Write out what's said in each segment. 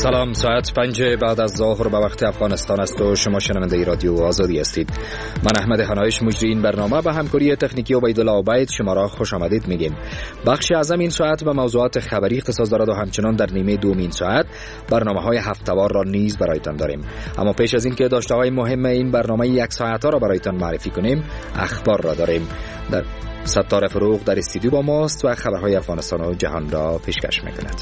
سلام، ساعت 5 بعد از ظهر به وقت افغانستان است و شما شنونده رادیو آزادی هستید. من احمد هنایش مجری این برنامه به همکاری تکنیکی عبیدالله عبید شما را خوش آمدید میگیم. بخش اعظم این ساعت به موضوعات خبری اختصاص دارد و همچنان در نیمه دوم ساعت برنامه‌های هفته‌وار را نیز برایتان داریم. اما پیش از اینکه داشته‌های مهم این برنامه یک ساعته را برایتان معرفی کنیم، اخبار را داریم. در ستاره فروغ در استودیو با ماست و خبرهای افغانستان و جهان را پیشکش می‌کند.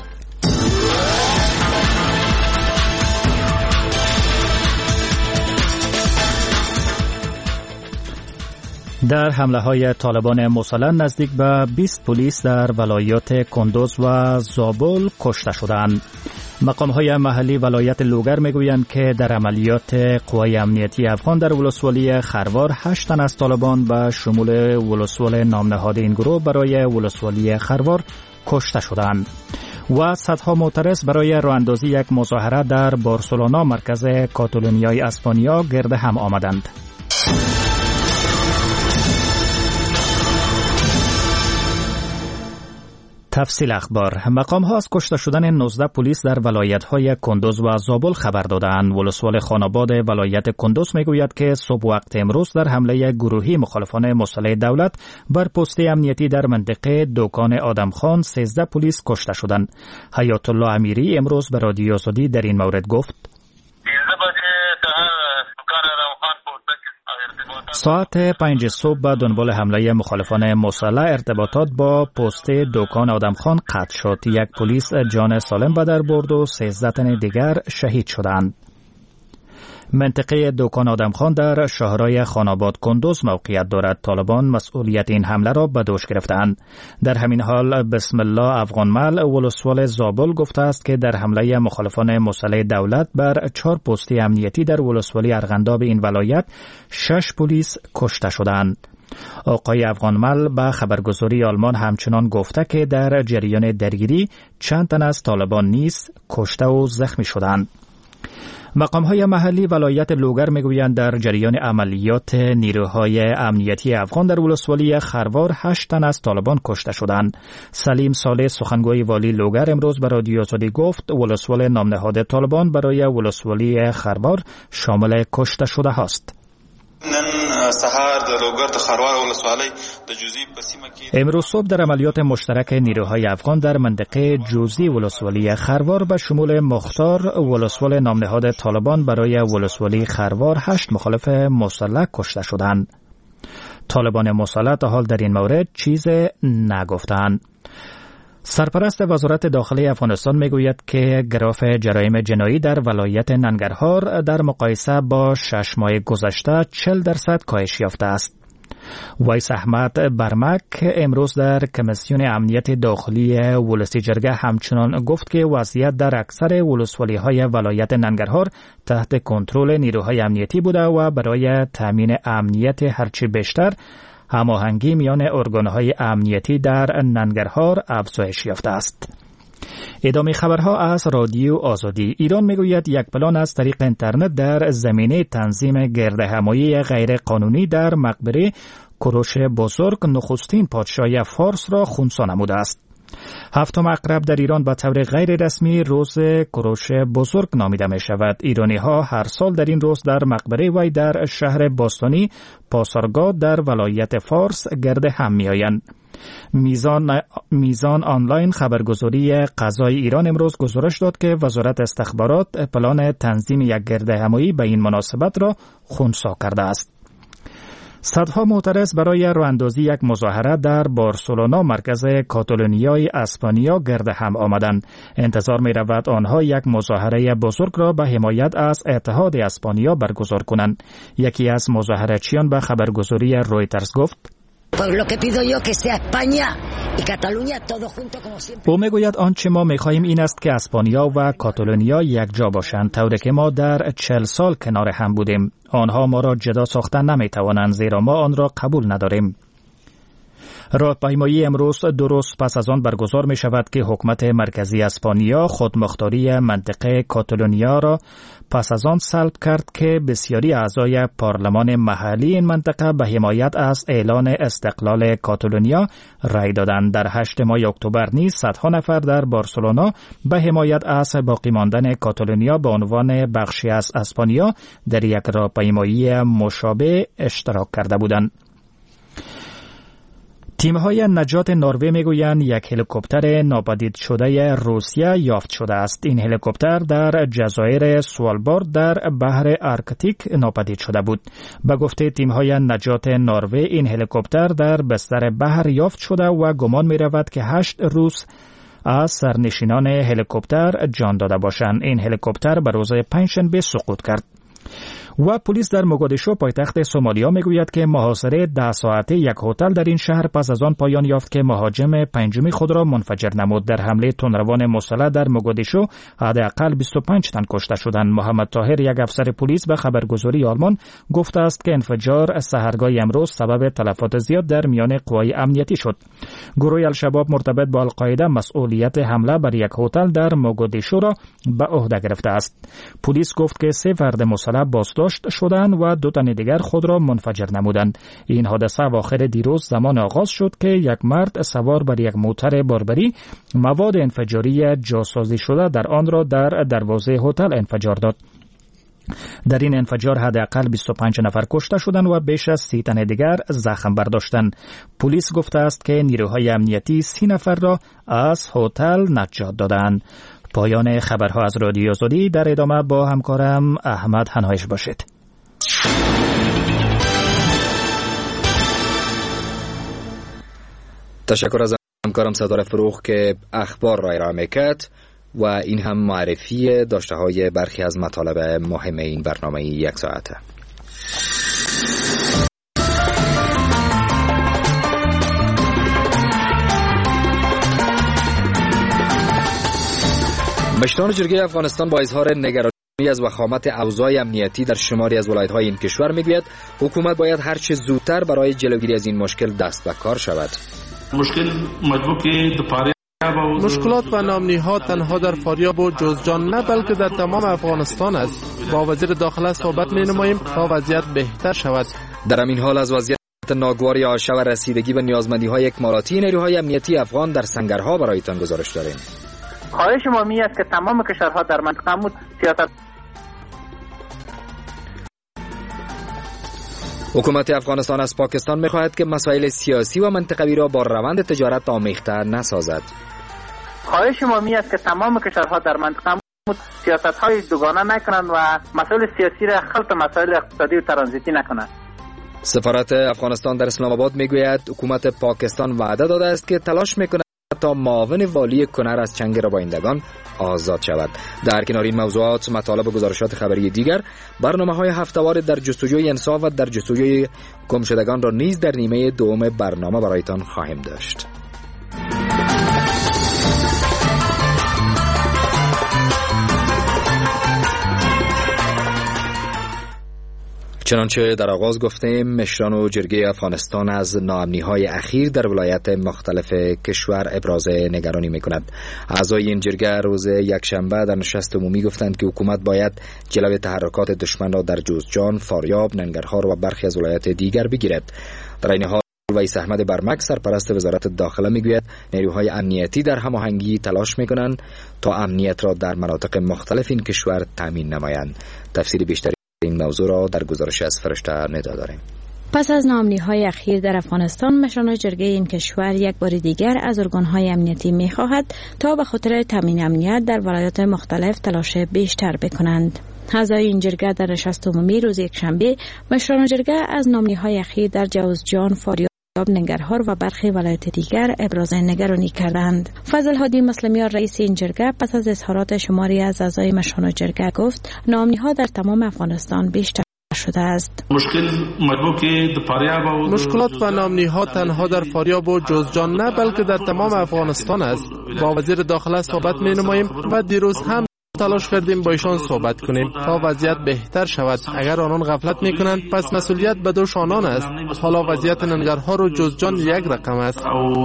در حمله های طالبان مسلح نزدیک به 20 پلیس در ولایات کندوز و زابل کشته شدند. مقام های محلی ولایت لوگر میگویند که در عملیات قوای امنیتی افغان در ولسوالی خروار 8 تن از طالبان به شمول ولسوال نامنهاد این گروه برای ولسوالی خروار کشته شدند. و صدها معترض برای راه اندازی یک مظاهره در بارسلونا مرکز کاتالونیای اسپانیا گرد هم آمدند. تفصیل اخبار. مقام ها از کشته شدن 19 پلیس در ولایت های کندوز و زابل خبر دادند. ولسوال خاناباد ولایت کندوز میگوید که صبح وقت امروز در حمله گروهی مخالفان مسلح دولت بر پست امنیتی در منطقه دکان آدمخان 13 پلیس کشته شدند. حیات الله امیری امروز به رادیو آزادی در این مورد گفت: ساعت 5 صبح به دنبال حمله مخالفان مسلح ارتباطات با پست دکان آدمخان قطع شد. یک پلیس جان سالم به در برد و 13 تن دیگر شهید شدند. منطقه دکان آدمخان در شهرهای خاناباد کندوز موقعیت دارد. طالبان مسئولیت این حمله را به دوش گرفتند. در همین حال بسم الله افغانمل ولسوال زابل گفته است که در حمله مخالفان مسلح دولت بر 4 پست امنیتی در ولسوالی ارغنداب این ولایت 6 پلیس کشته شدند. آقای افغانمل به خبرگزاری آلمان همچنان گفته که در جریان درگیری چند تن از طالبان نیز کشته و زخمی شدند. مقام‌های محلی ولایت لوگر میگویند در جریان عملیات نیروهای امنیتی افغان در ولسوالی خروار 8 تن از طالبان کشته شدند. سلیم صالح سخنگوی والی لوگر امروز به رادیو آزادی گفت ولسوال نامنهاد طالبان برای ولسوالی خروار شامل کشته شده هاست. امروز صبح در عملیات مشترک نیروهای افغان در منطقه جوزی ولسوالی خروار به شمول مختار ولسوال نامنهاد طالبان برای ولسوالی خروار 8 مخالف مسلح کشته شدند. طالبان مسلح تا حال در این مورد چیز نگفتند. سرپرست وزارت داخلی افغانستان میگوید که گراف جرایم جنایی در ولایت ننگرهار در مقایسه با 6 ماه گذشته 40% کاهش یافته است. ویس احمد برمک امروز در کمیسیون امنیت داخلی ولسی جرگه همچنان گفت که وضعیت در اکثر ولسوالی‌های ولایت ننگرهار تحت کنترل نیروهای امنیتی بوده و برای تامین امنیت هرچی بیشتر هماهنگی میان ارگان‌های امنیتی در ننگرهار افزایش یافته است. ادامه خبرها از رادیو آزادی. ایران میگوید یک پلان از طریق اینترنت در زمینه تنظیم گردهمایی غیر قانونی در مقبره کوروش بزرگ نخستین پادشاه فارس را خنثی نموده است. 7 اغرب در ایران به طور غیر رسمی روز کوروش بزرگ نامیده می شود. ایرانی ها هر سال در این روز در مقبره وی در شهر باستانی پاسارگاد در ولایت فارس گرد هم می آیند. میزان آنلاین خبرگزاری قضای ایران امروز گزارش داد که وزارت استخبارات پلان تنظیم یک گردهمایی به این مناسبت را خنثی کرده است. صدها معترض برای راه اندازی یک مظاهره در بارسلونا مرکز کاتالونیای اسپانیا گرد هم آمدند. انتظار می رود آنها یک مظاهره بزرگ را به حمایت از اتحاد اسپانیا برگزار کنند. یکی از مظاهره‌چیان به خبرگزاری رویترز گفت: او میگوید آنچه ما میخواهیم این است که اسپانیا و کاتالونیا یک جا باشند، طوری که ما در 40 سال کنار هم بودیم. آنها ما را جدا ساختن نمیتوانند زیرا ما آن را قبول نداریم. راهپیمایی امروز 2 روز پس از آن برگزار می شود که حکومت مرکزی اسپانیا خودمختاری منطقه کاتالونیا را پس از آن سلب کرد که بسیاری اعضای پارلمان محلی این منطقه به حمایت از اعلان استقلال کاتالونیا رای دادند. در 8 ماه اکتبر نیز صدها نفر در بارسلونا به حمایت از باقی ماندن کاتالونیا به عنوان بخشی از اسپانیا در یک راهپیمایی مشابه اشتراک کرده بودند. تیم‌های نجات نروژ میگویند یک هلیکوپتر ناپدید شده روسیه یافت شده است. این هلیکوپتر در جزایر سوالبارد در بحر آرکتیک ناپدید شده بود. به گفته تیم‌های نجات نروژ این هلیکوپتر در بستر بحر یافت شده و گمان می‌رود که 8 روز از سرنشینان هلیکوپتر جان داده باشند. این هلیکوپتر به روز پنجشنبه سقوط کرد. و پلیس در موگادیشو پایتخت سومالیا میگوید که محاصره 10 ساعته یک هتل در این شهر پس از آن پایان یافت که مهاجم پنجمی خود را منفجر نمود. در حمله تندروان مسلح در موگادیشو حداقل 25 تن کشته شدند. محمد طاهر، یک افسر پلیس، به خبرگزاری آلمان گفته است که انفجار سحرگاه امروز سبب تلفات زیاد در میان قوای امنیتی شد. گروه الشباب مرتبط با القاعده مسئولیت حمله بر یک هتل در موگادیشو را به عهده گرفته است. پلیس گفت که 3 فرد مسلح بازداشت شدند و 2 تن دیگر خود را منفجر نمودند. این حادثه اواخر دیروز زمان آغاز شد که یک مرد سوار بر یک موتر باربری مواد انفجاری جاسازی شده در آن را در دروازه هتل انفجار داد. در این انفجار حداقل 25 نفر کشته شدند و بیش از 30 تن دیگر زخم برداشتند. پلیس گفته است که نیروهای امنیتی 30 نفر را از هتل نجات دادند. پایان خبرها از رادیو آزادی. در ادامه با همکارم احمد هنایش باشید. تشکر از همکارم ستاره فروغ که اخبار را ارائه میکرد و این هم معرفی داشته های برخی از مطالب مهم این برنامه 1 ساعته. مشران جرگه افغانستان با اظهار نگرانی از وخامت اوضاع امنیتی در شماری از ولایت‌های این کشور میگوید حکومت باید هر چه زودتر برای جلوگیری از این مشکل دست به کار شود. مشکلات و ناامنی‌ها تنها در فاریاب و جوزجان نه بلکه در تمام افغانستان است. با وزیر داخله صحبت می‌نماییم تا وضعیت بهتر شود. در این حال از وضعیت ناگواری آشا و رسیدگی به نیازمندی‌های اکمالاتی نیروهای امنیتی افغان در سنگرها برایتان گزارش داریم. خواهش ما می است که تمام کشورها در منطقه سیاست. حکومت افغانستان از پاکستان می‌خواهد که مسائل سیاسی و منطقوی را با روند تجارت آمیخته نسازد. خواهش ما می است که تمام کشورها در منطقه سیاست‌های دوگانه نکنند و مسائل سیاسی را خلط مسائل اقتصادی و ترانزیتی نکنند. سفارت افغانستان در اسلام آباد میگوید حکومت پاکستان وعده داده است که تلاش می‌کند تا معاون والی کنر از چنگ ربایندگان آزاد شود. در کنار این موضوعات مطالب و گزارشات خبری دیگر برنامه‌های هفته‌وار در جستجوی انصاف و در جستجوی گمشدگان را نیز در نیمه دوم برنامه برایتان خواهیم داشت. چنانچه در آغاز گفتیم مشران و جرگه افغانستان از ناامنی‌های اخیر در ولایت مختلف کشور ابراز نگرانی می‌کند. اعضای این جرگه روز یکشنبه در نشست عمومی گفتند که حکومت باید جلوی تحرکات دشمن را در جوزجان، فاریاب، ننگرهار و برخی از ولایات دیگر بگیرد. در این حال ویس احمد برمک سرپرست وزارت داخله میگوید نیروهای امنیتی در هماهنگی تلاش می‌کنند تا امنیت را در مناطق مختلف این کشور تامین نمایند. تفصیل بیشتری این موضوع را در گزارش از فرشته ندا داریم. پس از ناامنی‌های اخیر در افغانستان، مشران جرگه این کشور یک بار دیگر از ارگان‌های امنیتی می‌خواهد تا به خاطر تامین امنیت در ولایات مختلف تلاش بیشتر بکنند. اعضای این جرگه در نشست عمومی روز یکشنبه مشران جرگه از ناامنی‌های اخیر در جوزجان، فاریاب، ننگرهار و برخی ولایات دیگر ابراز نگرانی کردند. فضل هادی مسلمیان رئیس این جرگه پس از اظهارات شماری از اعضای مشران جرگه گفت ناامنی‌ها در تمام افغانستان بیشتر شده است. مشکلات و ناامنی‌ها تنها در فاریاب و جوزجان نه بلکه در تمام افغانستان است. با وزیر داخله صحبت می‌نماییم و دیروز هم تلاش کردیم با ایشان صحبت کنیم تا وضعیت بهتر شود. اگر آنان غفلت میکنند پس مسئولیت به دوش آنان است. حالا وضعیت ننگرهار و جوزجان یک رقم است.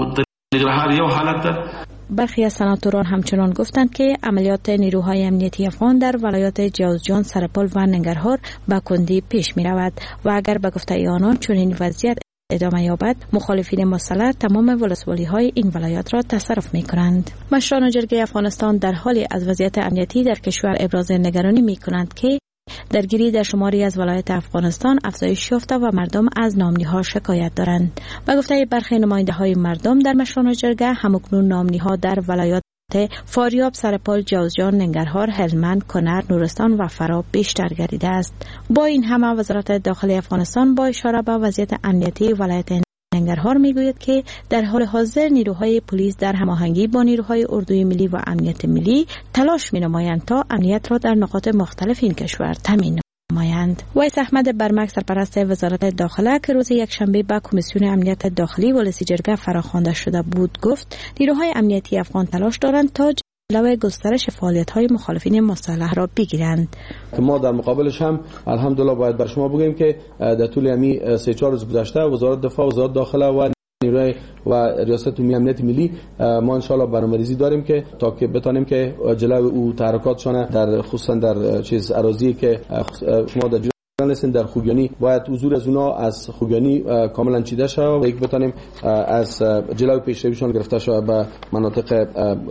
برخی از سناتوران همچنان گفتند که عملیات نیروهای امنیتی افغان در ولایات جوزجان، سرپل و ننگرهار به کندی پیش می رود و اگر به گفته آنان چنین وضعیت ادامه یابد، مخالفین مسلح تمام ولسوالی های این ولایات را تصرف می کنند. مشران جرگه افغانستان در حالی از وضعیت امنیتی در کشور ابراز نگرانی می کنند که درگیری در شماری از ولایات افغانستان افزایش یافته و مردم از نامنی‌ها شکایت دارند. به گفته برخی نماینده‌های مردم در مشران جرگه، همکنون نامنی‌ها در ولایات فاریاب، سرپل، جوزجان، ننگرهار، هلمند، کنر، نورستان و فرا بیشتر گردیده است. با این همه وزارت داخلی افغانستان با اشاره به وضعیت امنیتی ولایت ننگرهار میگوید که در حال حاضر نیروهای پلیس در هماهنگی با نیروهای اردوی ملی و امنیت ملی تلاش می‌نمایند تا امنیت را در نقاط مختلف این کشور تامین نمایند. ویس احمد برمک، سرپرست وزارت داخله که روز یکشنبه به کمیسیون امنیت داخلی ولسی جرگه فراخوانده شده بود، گفت نیروهای امنیتی افغان تلاش دارند تا جلوی گسترش فعالیت‌های مخالفین مسلح را بگیرند. ما در مقابلش هم الحمدلله باید بر شما بگیم که در طول همی 3-4 روز گذشته وزارت دفاع، وزارت داخله و نیروی و ریاست عمومی امنیت ملی ما ان شاء الله برنامه‌ریزی داریم که تا که بتونیم که جلوی او تحرکاتشان در خصوصا در اراضی که شما در هستن در خوگیانی باید حضور از اونا از خوگیانی کاملا چیده شود و یک بتونیم از جلوی پیشرویشان گرفته شود به مناطق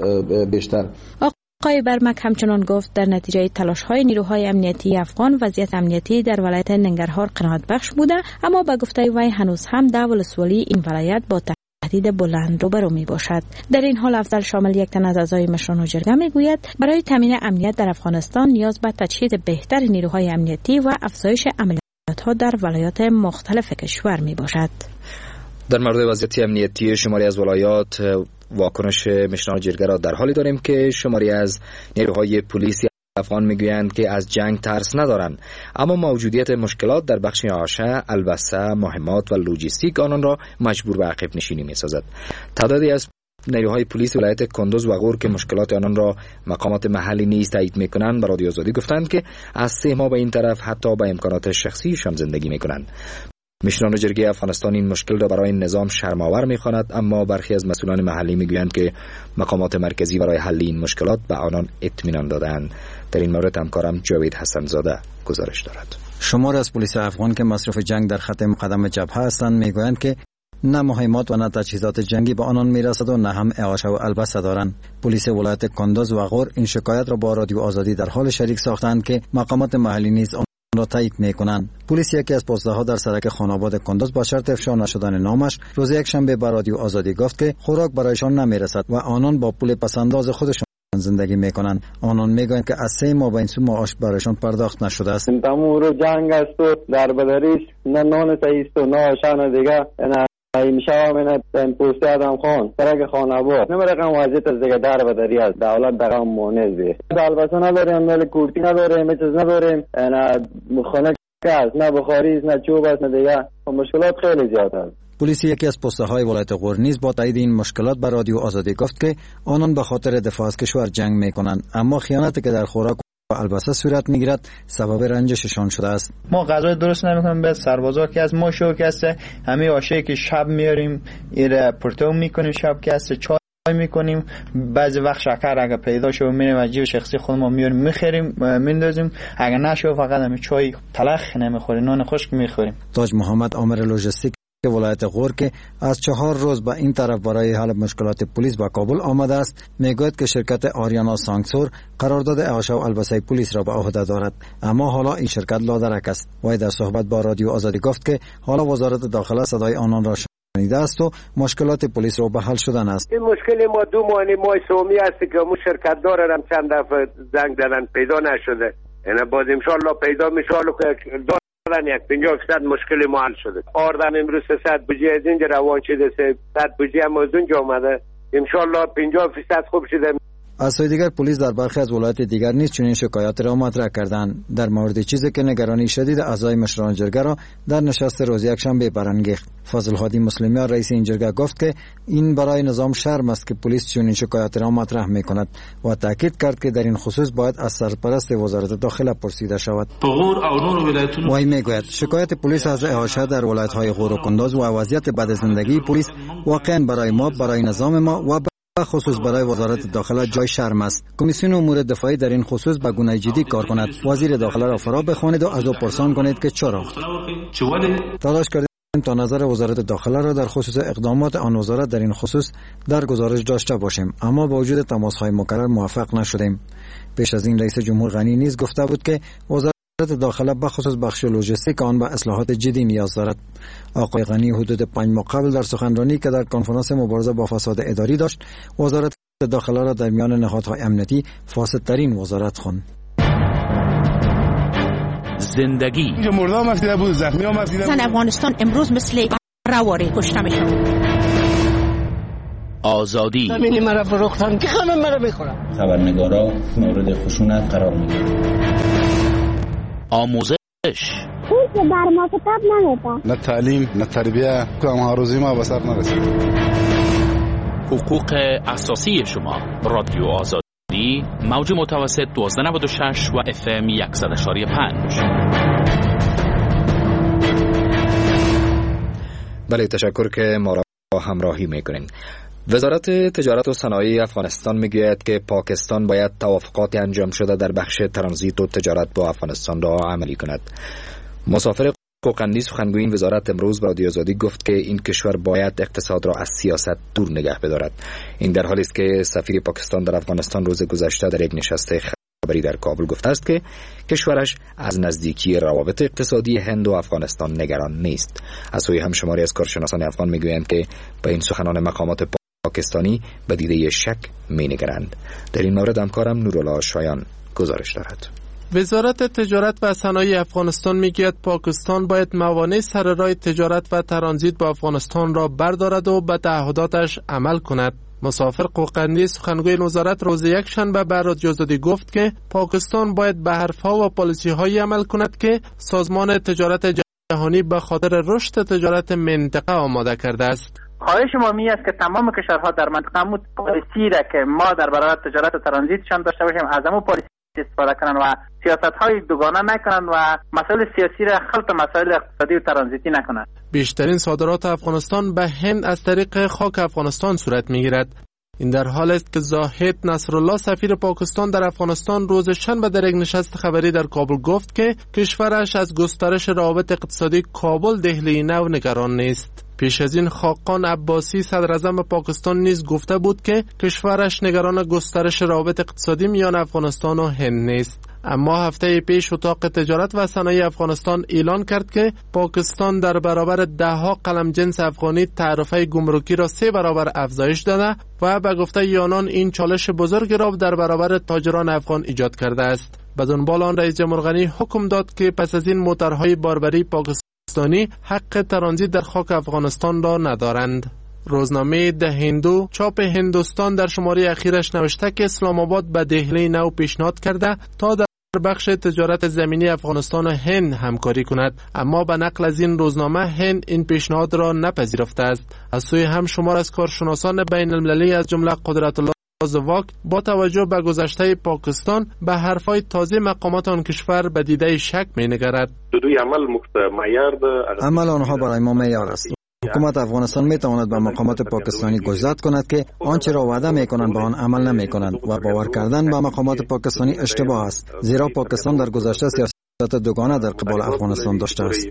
بیشتر. آقای برمک همچنان گفت در نتیجه تلاش‌های نیروهای امنیتی افغان وضعیت امنیتی در ولایت ننگرهار قناعت بخش بوده، اما به گفته وی هنوز هم در ولسوالی این ولایت با تهدید بلند روبرو می باشد. در این حال افضل شامل یک تن از اعضای مشران جرگه می گوید برای تامین امنیت در افغانستان نیاز به تجهیز بهتر نیروهای امنیتی و افزایش عملیات‌ها در ولایات مختلف کشور می باشد. در مورد وضعیت امنیتی شماری از ولایات واکنش مشران جرگه را در حالی داریم که شماری از نیروهای پلیسی افغان میگویند که از جنگ ترس ندارند، اما موجودیت مشکلات در بخش آشه، البسه، مهمات و لوجستیک آنان را مجبور به عقب نشینی می‌سازد. تعدادی از نیروهای پلیس ولایت کندوز و غور که مشکلات آنان را مقامات محلی نیز تایید می‌کنند، به رادیو آزادی گفتند که از 3 ماه به این طرف حتی با امکانات شخصیشان زندگی می‌کنند. مشران جرگه افغانستان این مشکل را برای نظام شرم‌آور می‌خواند، اما برخی از مسئولان محلی می‌گویند که مقامات مرکزی برای حل این مشکلات به آنان اطمینان دادند. در این مورد همکارم جاوید حسن‌زاده گزارش دارد. شمار از پلیس افغان که مصروف جنگ در خط مقدم جبهه هستند می‌گویند که نه مهمات و نه تجهیزات جنگی به آنان میرسد و نه هم اعاشه و البسه دارند. پلیس ولایت کندوز و غور این شکایت را با رادیو آزادی در حال شریک ساختند که مقامات محلی نیز را تایید میکنند. پلیس یکی از پست‌ها در سرک خاناباد کندوز با شرط افشا نشدن نامش روز یکشنبه به رادیو آزادی گفت که خوراک برایشان نمیرسد و آنان با پول پسنداز خودشان زندگی میکنند. آنان میگویند که از 3 ماه به این سو معاش برایشان پرداخت نشده است. تمام جنگ است و در بدریش نه نان است و نه آشان دیگه میشه من پوسته آدم خان سرک خاناباد نمیرقم وضعیت از دیگه در بدری است. دولت در هم مونز دی البته نداریم، نه کورتی نداریم، چیز نداریم، نه خانه است، نه بخاری است، نه چوب است، نه دیگه مشکلات خیلی زیاد است. پلیس یکی از پست‌های ولایت غور نیز با تایید این مشکلات به رادیو آزادی گفت که آنان به خاطر دفاع از کشور جنگ میکنند، اما خیانتی که در خوراک و البسه صورت میگیرد سبب رنجششان شده است. ما غذا درست نمیکنیم، به سربازا که از ما شو که است همه آشه که شب میاریم ایره پرتو میکنیم، شب که است چای میکنیم، بعضی وقت شکر اگه پیدا شو میریم از جیب شخصی خودمون میاریم میخریم میندازیم، اگه نشو فقط همین چای تلخ نمیخوریم، نان خشک میخوریم. تاج محمد آمر لوجستیک ولایت غور که از 4 روز به این طرف برای حل مشکلات پلیس به کابل آمده است میگوید که شرکت آریانا سانگسور قرارداد اعاشه و البسه پلیس را به عهده دارد، اما حالا این شرکت لادرک است. وی در صحبت با رادیو آزادی گفت که حالا وزارت داخله صدای آنان را شنیده است و مشکلات پلیس را به حل شدن است. این مشکل ما 2 ماه سومی است که مو شرکت دارم چند دفعه زنگ زدن پیدا نشده، یعنی باز ان شاء الله پیدا میشه که یک 50% مشکل ما حل شده. آردن امروز 300 بوجی از اینجا روان شده، 300 بوجی هم از اونجا آمده، ان شاء الله 50% خوب شده. از سوی دیگر پلیس در برخی از ولایات دیگر نیز چنین شکایات را مطرح کردند. در مورد چیزی که نگرانی شدید اعضای مشران جرگه را در نشست روز یکشنبه برانگیخت. فضل هادی مسلمیان رئیس این جرگه گفت که این برای نظام شرم است که پلیس چنین شکایات را مطرح می‌کند و تاکید کرد که در این خصوص باید از سرپرست وزارت داخله پرسیده شود. وی میگوید شکایت پلیس از احاطه در ولایت‌های غور و کندوز و وضعیت بد زندگی پلیس واقعا برای ما، برای نظام ما و خصوص برای وزارت داخله جای شرم است. کمیسیون امور دفاعی در این خصوص به گونه جدی کار کند. وزیر داخله را فرا بخوانید و از او پرسان کنید که چرا. تلاش کردیم تا نظر وزارت داخله را در خصوص اقدامات آن وزارت در این خصوص در گزارش داشته باشیم، اما با وجود تماس‌های مکرر موفق نشدیم. پیش از این رئیس جمهور غنی نیز گفته بود که وزارت داخله بخصوص بخش لوجستیک آن به اصلاحات جدی نیاز دارد. آقای غنی حدود 5 ماه قبل در سخنرانی که در کنفرانس مبارزه با فساد اداری داشت، وزارت داخله را در میان نهادهای امنیتی فاسدترین وزارت خواند. زندگی مردم مفیده بود، زخمی ها مفیده بود. زن افغانستان امروز مثل رواری کشته میشن. آزادی زمینی مرا فروختن که همه مرا بخورن. خبرنگارا مورد خشونت قرار میگیرن. آموزش که در ما کتاب نمیده. نه تعلیم نه تربیه، کام هاروزی ما به سر نرسید. حقوق اساسی شما. رادیو آزادی موج متوسط 1296 و FM 100.5. بله، تشکر که ما را همراهی میکنین. وزارت تجارت و صنایع افغانستان میگوید که پاکستان باید توافقات انجام شده در بخش ترانزیت و تجارت با افغانستان را عملی کند. مسافر قوقندی سخنگوی این وزارت امروز به رادیو آزادی گفت که این کشور باید اقتصاد را از سیاست دور نگه بدارد. این در حالی است که سفیر پاکستان در افغانستان روز گذشته در یک نشست خبری در کابل گفته است که کشورش از نزدیکی روابط اقتصادی هند و افغانستان نگران نیست. از سوی هم شماری از کارشناسان افغان میگویند که به این سخنان مقامات پاکستانی به دیده شک می‌نگرند. در این مورد همکارم نورالله شایان گزارش دارد. وزارت تجارت و صنایع افغانستان میگوید پاکستان باید موانع سر راه تجارت و ترانزیت با افغانستان را بردارد و به تعهداتش عمل کند. مسافر قوقندی سخنگوی وزارت روز یکشنبه به رادیو آزادی گفت که پاکستان باید به حرفها و پالیسی‌هایی عمل کند که سازمان تجارت جهانی به خاطر رشد تجارت منطقه آماده کرده است. خواهش ما می است که تمام کشورها در منطقه مود پالیسی را که ما در برابر تجارت و ترانزیتشان داشته باشیم از همون پالیسی استفاده کنند و سیاست‌های دوگانه نکنند و مسائل سیاسی را خلط مسائل اقتصادی و ترانزیتی نکنند. بیشترین صادرات افغانستان به هند از طریق خاک افغانستان صورت می‌گیرد. این در حالی است که زاهد نصرالله سفیر پاکستان در افغانستان روز شنبه در یک نشست خبری در کابل گفت که کشورش از گسترش روابط اقتصادی کابل دهلی نو نگران نیست. پیش از این خاقان عباسی صدراعظم پاکستان نیز گفته بود که کشورش نگران گسترش روابط اقتصادی میان افغانستان و هند نیست. اما هفته پیش اتاق تجارت و صنایع افغانستان اعلان کرد که پاکستان در برابر 10 قلم جنس افغانی تعرفه گمرکی را 3 برابر افزایش داده و به گفته یانان این چالش بزرگی را در برابر تاجران افغان ایجاد کرده است. به دنبال آن رئیس جمهور غنی حکم داد که پس از این موترهای باربری پاکستانی حق ترانزیت در خاک افغانستان را ندارند. روزنامه ده هندو چاپ هندوستان در شماره اخیرش نوشته که اسلام آباد به دهلی نو پیشنهاد کرده تا در بخش تجارت زمینی افغانستان و هند همکاری کند، اما به نقل از این روزنامه هند این پیشنهاد را نپذیرفته است. از سوی هم شمار از کارشناسان بین المللی از جمله قدرت الله زواک با توجه به گذشته پاکستان به حرفای تازه مقامات آن کشور به دیده شک می‌نگرد. عمل آنها برای ما معیار است. حکومت افغانستان میتواند به مقامات پاکستانی گزارش کند که آنچه را وعده میکنند به آن عمل نمیکنند و باور کردن به مقامات پاکستانی اشتباه است، زیرا پاکستان در گذشته سیاست دوگانه در قبال افغانستان داشته است.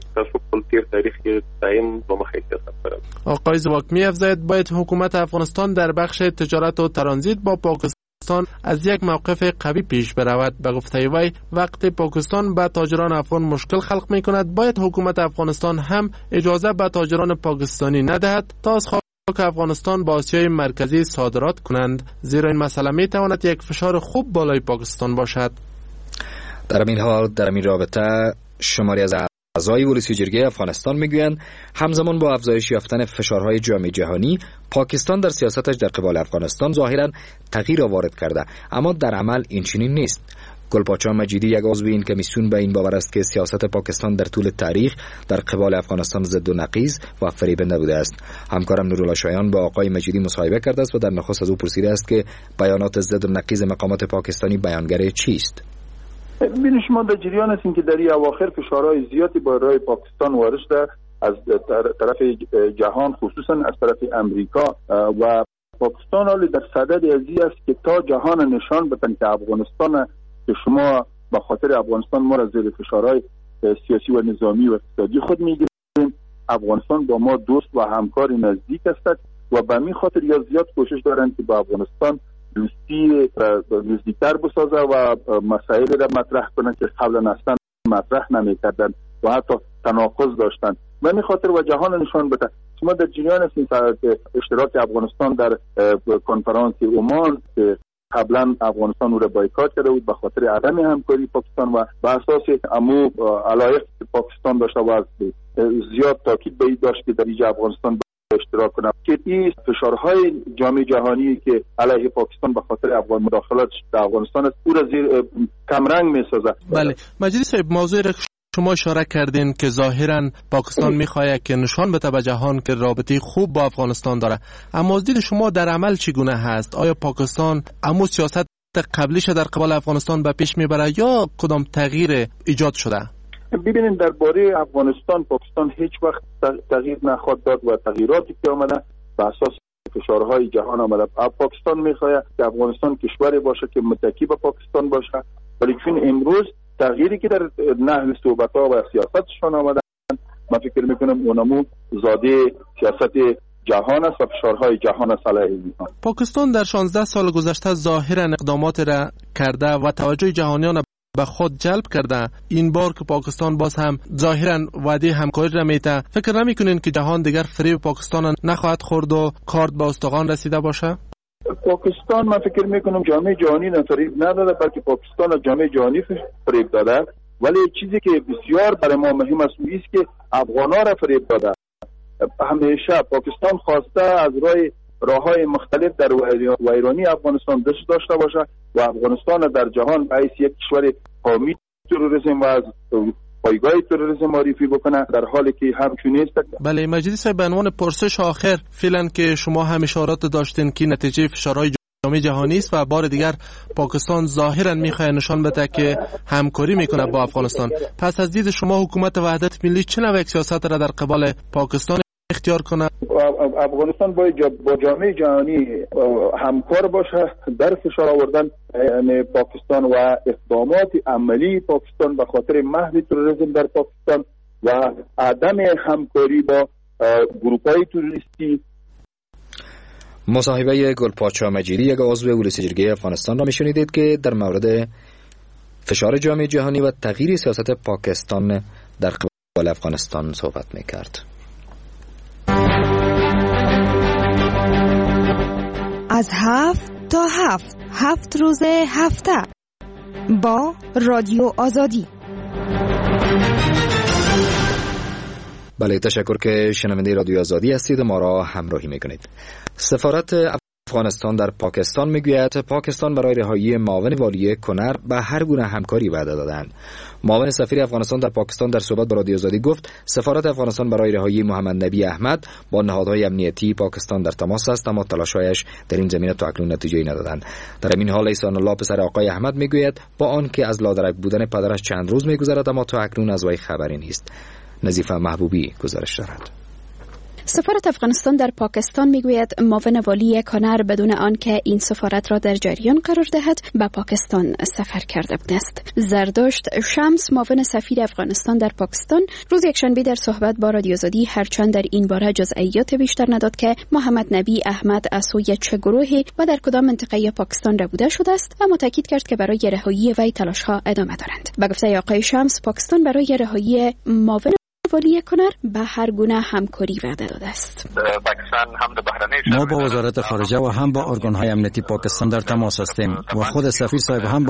آقای زواک می‌افزاید باید حکومت افغانستان در بخش تجارت و ترانزیت با پاکستان از یک موقف قوی پیش برود. به گفته وی وقتی پاکستان به تاجران افغان مشکل خلق می کند باید حکومت افغانستان هم اجازه به تاجران پاکستانی ندهد تا از خاک افغانستان به آسیای مرکزی صادرات کنند، زیرا این مسئله می تواند یک فشار خوب بالای پاکستان باشد. در این حال در این رابطه شماری از اعضای ولسی جرگه افغانستان میگویند همزمان با افزایش یافتن فشارهای جامعه جهانی، پاکستان در سیاستش در قبال افغانستان ظاهراً تغییر وارد کرده، اما در عمل این چنین نیست. گلپاچا مجیدی یک عضو این کمیسیون به این باور است که سیاست پاکستان در طول تاریخ در قبال افغانستان ضد و نقیض و فریبنده بوده است. همکارم نورالله شایان با آقای مجیدی مصاحبه کرده است و در نخست از او پرسیده است که بیانات ضد و نقیض مقامات پاکستانی بیانگر چیست؟ ببینید شما در جریان هستین که در این اواخر فشارهای زیادی بر روی پاکستان وارد شده از طرف جهان، خصوصا از طرف امریکا، و پاکستان حالی در صدد ازی است که تا جهان نشان بدن که افغانستان که شما به خاطر افغانستان ما را زیر فشارهای سیاسی و نظامی و اقتصادی خود میگیریم، افغانستان با ما دوست و همکار نزدیک است و به می خاطر یا زیاد کوشش دارند که با افغانستان دوستی نزدیکتر بسازه و مسائل را مطرح کنند که قبلا اصلا مطرح نمیکردند و حتی تناقض داشتند. به می خاطر و جهان نشان بده. شما در جریان هستید اشتراک افغانستان در کنفرانس عمان که قبلا افغانستان او را بایکات کرده بود به خاطر عدم همکاری پاکستان و به اساس امو علایق پاکستان داشته و زیاد تاکید به این داشت که در اینجا افغانستان اشتراک کنه، که این فشارهای جامعه جهانی که علیه پاکستان به خاطر افغان مداخلات در افغانستان است او را زیر کمرنگ میسازه. بله مجیدی صاحب، موضوع شما اشاره کردین که ظاهرا پاکستان میخواهد که نشان بده به جهان که رابطه خوب با افغانستان داره، اما از دید شما در عمل چگونه هست؟ آیا پاکستان اما سیاست قبلیش در قبال افغانستان به پیش میبره یا کدام تغییر ایجاد شده؟ ببینید درباره افغانستان پاکستان هیچ وقت تغییر نخواهد داد و تغییراتی که آمده به اساس فشارهای جهان آمده. پاکستان میخواهد که افغانستان کشوری باشه که متکی به پاکستان باشه، ولی چون امروز تغییری که در نحو صحبت‌ها و سیاستشان آمدن، من فکر میکنم اونمو زاده سیاست جهان است و فشارهای جهان است علیه ایران. پاکستان در 16 سال گذشته ظاهرا اقدامات را کرده و توجه جهانیان به خود جلب کرده. این بار که پاکستان باز هم ظاهرا وعده همکاری را میده، فکر نمیکنین که جهان دیگر فریب پاکستان نخواهد خورد و کارت به استخوان رسیده باشه؟ پاکستان من فکر میکنم جامعه جهانی فریب نداده، بلکه پاکستان جامعه جهانی فریب داده، ولی چیزی که بسیار برای ما مهم است که افغانا را فریب داده. همیشه پاکستان خواسته از راههای مختلف در ویرانی افغانستان دست داشته باشه و افغانستان در جهان به حیث یک کشور حامی تروریسم و از پایگاه تروریسم معرفی بکنه، در حالی که همچون نیست. بله مجیدی صاحب، به عنوان پرسش آخر، فعلا که شما هم اشارات داشتین که نتیجه فشارهای جامعه جهانی است و بار دیگر پاکستان ظاهرا میخواد نشان بده که همکاری میکنه با افغانستان، پس از دید شما حکومت وحدت ملی چه نوع سیاست را در قبال پاکستان اختیار کنه؟ افغانستان باید با جامعه جهانی همکار باشه در فشار آوردن پاکستان و اقدامات عملی پاکستان به خاطر محو تروریسم در پاکستان و عدم همکاری با گروپ‌های تروریستی. مصاحبه گلپاچا مجیدی، یک عضو ولسی جرگه افغانستان را میشنیدید که در مورد فشار جامعه جهانی و تغییر سیاست پاکستان در قبال افغانستان صحبت میکرد. از 7 تا 7 روز هفته با رادیو آزادی. بله، تشکر که شنونده رادیو آزادی هستید و ما را همراهی میکنید. سفارت افغانستان در پاکستان میگوید پاکستان برای رهایی معاون والی کنر به هر گونه همکاری وعده دادند. معاون سفیر افغانستان در پاکستان در صحبت با رادیو آزادی گفت سفارت افغانستان برای رهایی محمد نبی احمد با نهادهای امنیتی پاکستان در تماس است، اما تلاش‌هایش در این زمینه تا اکنون نتیجه‌ای ندادند. در این حال احسان الله پسر آقای احمد میگوید با آنکه از لادرک بودن پدرش چند روز میگذرد، اما تا اکنون از وی خبری نیست. نظیفه محبوبی گزارش دارد. سفارت افغانستان در پاکستان میگوید معاون والی کنر بدون آنکه این سفارت را در جریان قرار دهد به پاکستان سفر کرده بوده است. زرداشت شمس، معاون سفیر افغانستان در پاکستان، روز یکشنبه در صحبت با رادیو آزادی هرچند در این باره جزئیات بیشتر نداد که محمد نبی احمد از سوی چه گروهی و در کدام منطقه پاکستان ربوده شده است، اما تاکید کرد که برای رهایی وی تلاش‌ها ادامه دارند. به گفته آقای شمس، پاکستان برای رهایی معاون والی کنر به هر گونه همکاری وعده داده است. ما با وزارت خارجه و هم با ارگان‌های امنیتی پاکستان در تماس هستیم و خود سفیر صاحب هم با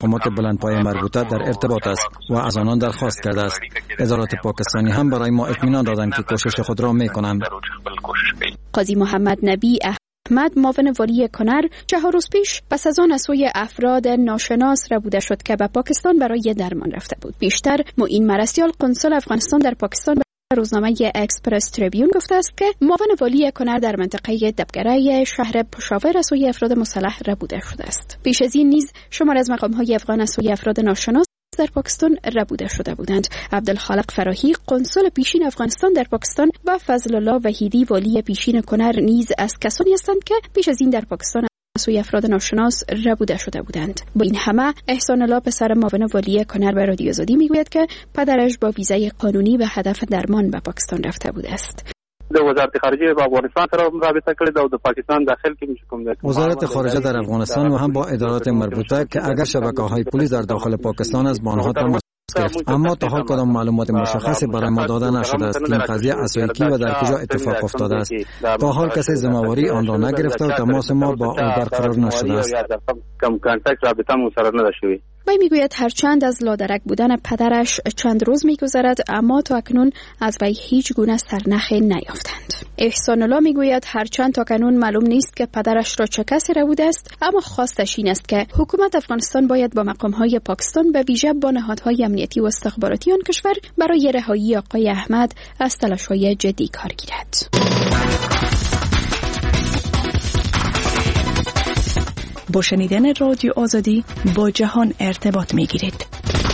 مقامات بلندپایه مربوطه در ارتباط است و از آنان درخواست کرده است. ادارات پاکستانی هم برای ما اطمینان دادند که کوشش خود را می‌کنند. قاضی محمد نبی احمد معاون والی کنر 4 روز پیش پس از آن از سوی افراد ناشناس ربوده شد که به پاکستان برای درمان رفته بود. بیشتر معین مرسیال قنسل افغانستان در پاکستان به روزنامه اکسپرس تریبیون گفته است که معاون والی کنر در منطقه دبگره شهر پشاور از سوی افراد مسلح ربوده شده است. پیش از این نیز شمار از مقام‌های افغان از سوی افراد ناشناس در پاکستان ربوده شده بودند. عبدالخالق فراهی قنسل پیشین افغانستان در پاکستان و فضل الله وحیدی والی پیشین کنر نیز از کسانی هستند که پیش از این در پاکستان از سوی افراد ناشناس ربوده شده بودند. با این همه احسان الله پسر معاون والی کنر به رادیو آزادی میگوید که پدرش با ویزای قانونی به هدف درمان به پاکستان رفته بوده است. وزارت خارجه با افغانستان سره رابطه کړې ده او د پاکستان داخل کې میشه کوم ده. وزارت خارجه در افغانستان و هم با ادارات مربوطه که اگر شبکه‌های پلیس در داخل پاکستان از با آنها تماس گرفت، اما تا حال کدام معلومات مشخصی برای ما داده نشده است که این قضیه از سوی کی و در کجا اتفاق افتاده است. تا حال کسی ذمه‌واری آن را نگرفته و تماس ما با او برقرار نشده است. کم کانتکت رابطه مو سره نه شوی. وی میگوید هرچند از لادرک بودن پدرش چند روز میگذرد اما تا اکنون از وی هیچ گونه سرنخی نیافتند. احسان الله میگوید هرچند تا اکنون معلوم نیست که پدرش را چه کسی ربوده است، اما خواستش این است که حکومت افغانستان باید با مقام‌های پاکستان به ویژه با نهادهای امنیتی و استخباراتی آن کشور برای رهایی آقای احمد از تلاش‌های جدی کار گیرد. با شنیدن رادیو آزادی با جهان ارتباط می گیرید.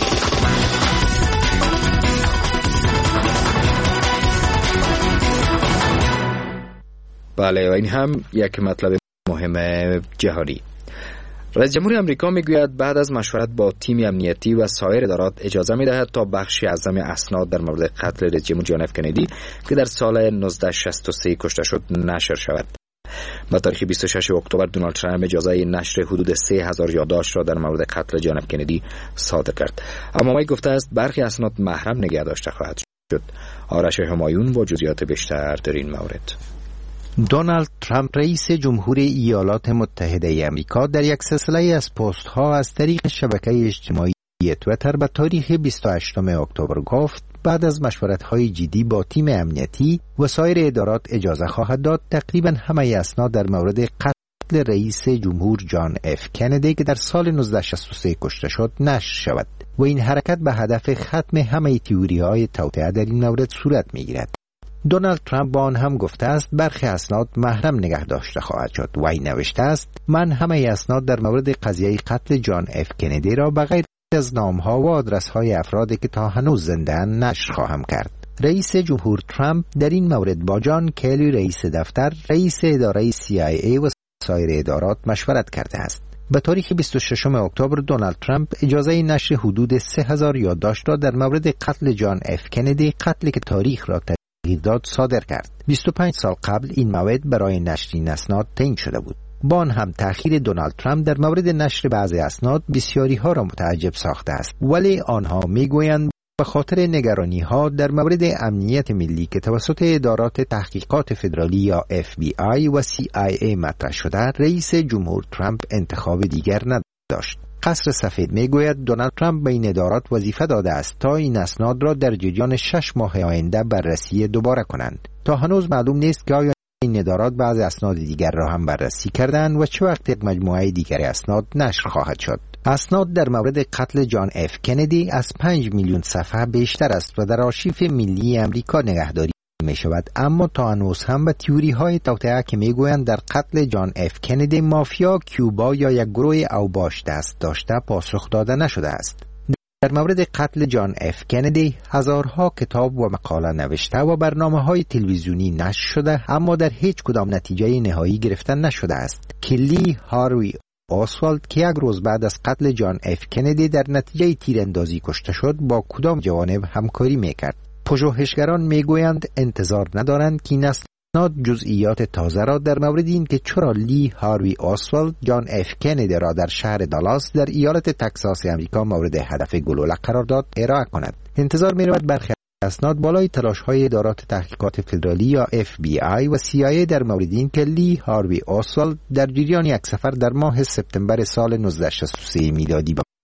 بله و این هم یک مطلب مهم جهانی. رئیس جمهور آمریکا میگوید بعد از مشورت با تیم امنیتی و سایر ادارات اجازه میدهد تا بخشی از جمع اسناد در مورد قتل رئیس جمهور جان اف کندی که در سال 1963 کشته شد نشر شود. با تاریخ 26 اکتبر دونالد ترامپ اجازه نشر حدود 3000 یادداشت را در مورد قتل جان اف کندی صادر کرد، اما وی گفته است برخی اسناد محرم نگه داشته خواهد شد. آرش همایون با جزئیات بیشتر در این مورد. دونالد ترامپ رئیس جمهور ایالات متحده آمریکا در یک سلسله از پست ها از طریق شبکه اجتماعی تویتر به تاریخ 28 اکتبر گفت بعد از مشورت‌های جدی با تیم امنیتی و سایر ادارات اجازه خواهد داد تقریبا همه اسناد در مورد قتل رئیس جمهور جان اف کندی که در سال 1963 کشته شد نشر شود و این حرکت به هدف ختم همه تئوری‌های توطئه در این مورد صورت می‌گیرد. دونالد ترامپ با آن هم گفته است برخی اسناد محرم نگه داشته خواهد شد. وی نوشته است من همه اسناد در مورد قضیه قتل جان اف کندی را بغیر از نام‌ها و آدرس‌های افرادی که تا هنوز زنده‌اند نشر خواهم کرد. رئیس جمهور ترامپ در این مورد با جان کلی رئیس دفتر، رئیس اداره CIA و سایر ادارات مشورت کرده است. به تاریخ 26 اکتبر دونالد ترامپ اجازه نشر حدود 3000 یادداشت را در مورد قتل جان اف کندی، قتلی که تاریخ را تغییر داد، صادر کرد. 25 سال قبل این موعد برای نشر این اسناد تعیین شده بود. با آن هم تأخیر دونالد ترامپ در مورد نشر بعضی اسناد بسیاری ها را متعجب ساخته است، ولی آنها میگویند به خاطر نگرانی ها در مورد امنیت ملی که توسط ادارات تحقیقات فدرالی یا FBI و CIA مطرح شده، رئیس جمهور ترامپ انتخاب دیگر نداشت. قصر سفید میگوید دونالد ترامپ به این ادارات وظیفه داده است تا این اسناد را در جریان 6 ماه آینده بررسی دوباره کنند. تا هنوز معلوم نیست که آیا این ادارات بعض اسناد دیگر را هم بررسی کردند و چه وقت یک مجموعه دیگر اسناد نشر خواهد شد. اسناد در مورد قتل جان اف کندی از 5 میلیون صفحه بیشتر است و در آرشیو ملی آمریکا نگهداری می شود، اما تا هنوز هم به تئوری های توطئه که می گویند در قتل جان اف کندی مافیا کیوبا یا یک گروه اوباش دست داشته پاسخ داده نشده است. در مورد قتل جان اف کندی هزارها کتاب و مقاله نوشته و برنامه‌های تلویزیونی نشر شده، اما در هیچ کدام نتیجه نهایی گرفته نشده است. کلی هاروی آسوالد که یک روز بعد از قتل جان اف کندی در نتیجه تیراندازی کشته شد با کدام جوانب همکاری میکرد. پژوهشگران میگویند انتظار ندارند که این اسناد جزئیات تازه را در مورد این که چرا لی هاروی آسوالد جان اف کندی را در شهر دالاس در ایالت تگزاس آمریکا مورد هدف گلوله قرار داد ارائه کند. انتظار می‌رود برخی اسناد بالای تلاش‌های ادارات تحقیقات فدرالی یا FBI و CIA در مورد این که لی هاروی آسوالد در جریان یک سفر در ماه سپتامبر سال 1963 میلادی به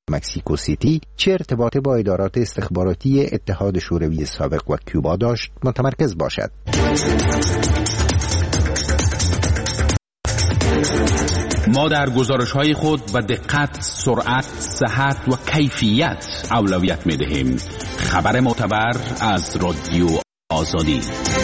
مکسیکو سیتی چه ارتباطی با ادارات استخباراتی اتحاد شوروی سابق و کوبا داشت متمرکز باشد. ما در گزارش‌های خود به دقت، سرعت، صحت و کیفیت اولویت می‌دهیم. خبر معتبر از رادیو آزادی.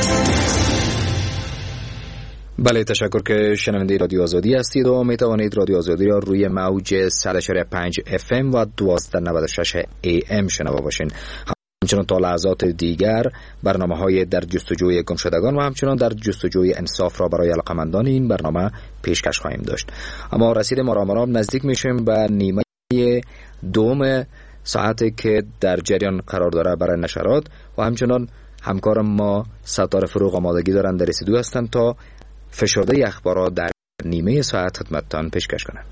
بله، تشکر که شنونده رادیو آزادی هستید و می توانید رادیو آزادی را روی موج 100.5 FM و 1296 AM شنوا باشین. همچنان تا لحظات دیگر برنامه‌های در جستجوی گمشدگان و همچنان در جستجوی انصاف را برای علاقه‌مندان این برنامه پیشکش خواهیم داشت. اما رسیدیم آرام نزدیک میشیم به نیمه دوم ساعتی که در جریان قرار داره برای نشرات و همچنان همکارم ما ستاره فروغ آمادگی دارند در استودیو هستند تا فشرده اخبارات در نیمه ساعت خدمتتان پیشکش کنند.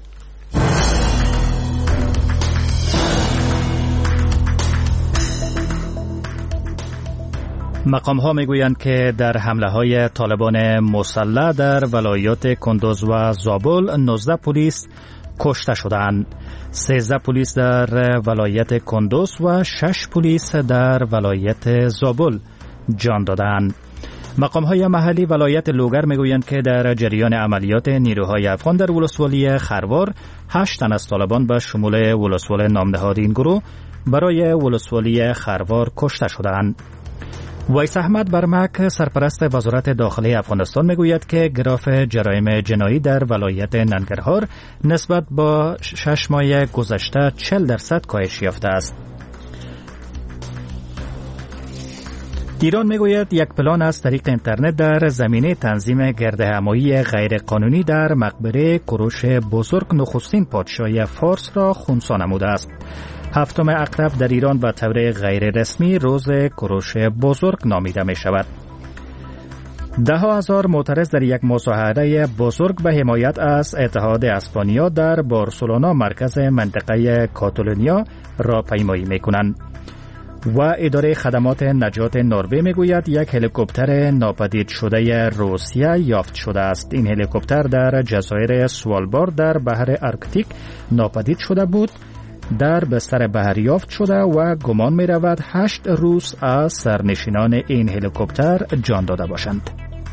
مقام‌ها میگویند که در حمله‌های طالبان مسلح در ولایات کندوز و زابل 19 پلیس کشته شدند. 13 پلیس در ولایت کندوز و 6 پلیس در ولایت زابل جان دادند. مقام‌های محلی ولایت لوگر میگویند که در جریان عملیات نیروهای افغان در ولسوالی خروار 8 تن از طالبان به شمول ولسوال نامنهاد این گروه برای ولسوالی خروار کشته شدند. ویس احمد برمک سرپرست وزارت داخلی افغانستان میگوید که گراف جرایم جنایی در ولایت ننگرهار نسبت با 6 ماه گذشته 40% کاهش یافته است. ایران میگوید یک پلان از طریق اینترنت در زمینه تنظیم گردهمایی غیرقانونی در مقبره کوروش بزرگ نخستین پادشاه فارس را خنثی نموده است. 7 اکتبر در ایران به طور غیر رسمی روز کوروش بزرگ نامیده می شود. 10,000 معترض در یک مظاهره بزرگ به حمایت از اتحاد اسپانیا در بارسلونا مرکز منطقه کاتالونیا را پیمایی می کنند. و اداره خدمات نجات نروژ میگوید یک هلیکوپتر ناپدید شده روسیه یافت شده است. این هلیکوپتر در جزایر سوالبارد در بحر آرکتیک ناپدید شده بود، در بستر بحر یافت شده و گمان می رود 8 روس از سرنشینان این هلیکوپتر جان داده باشند.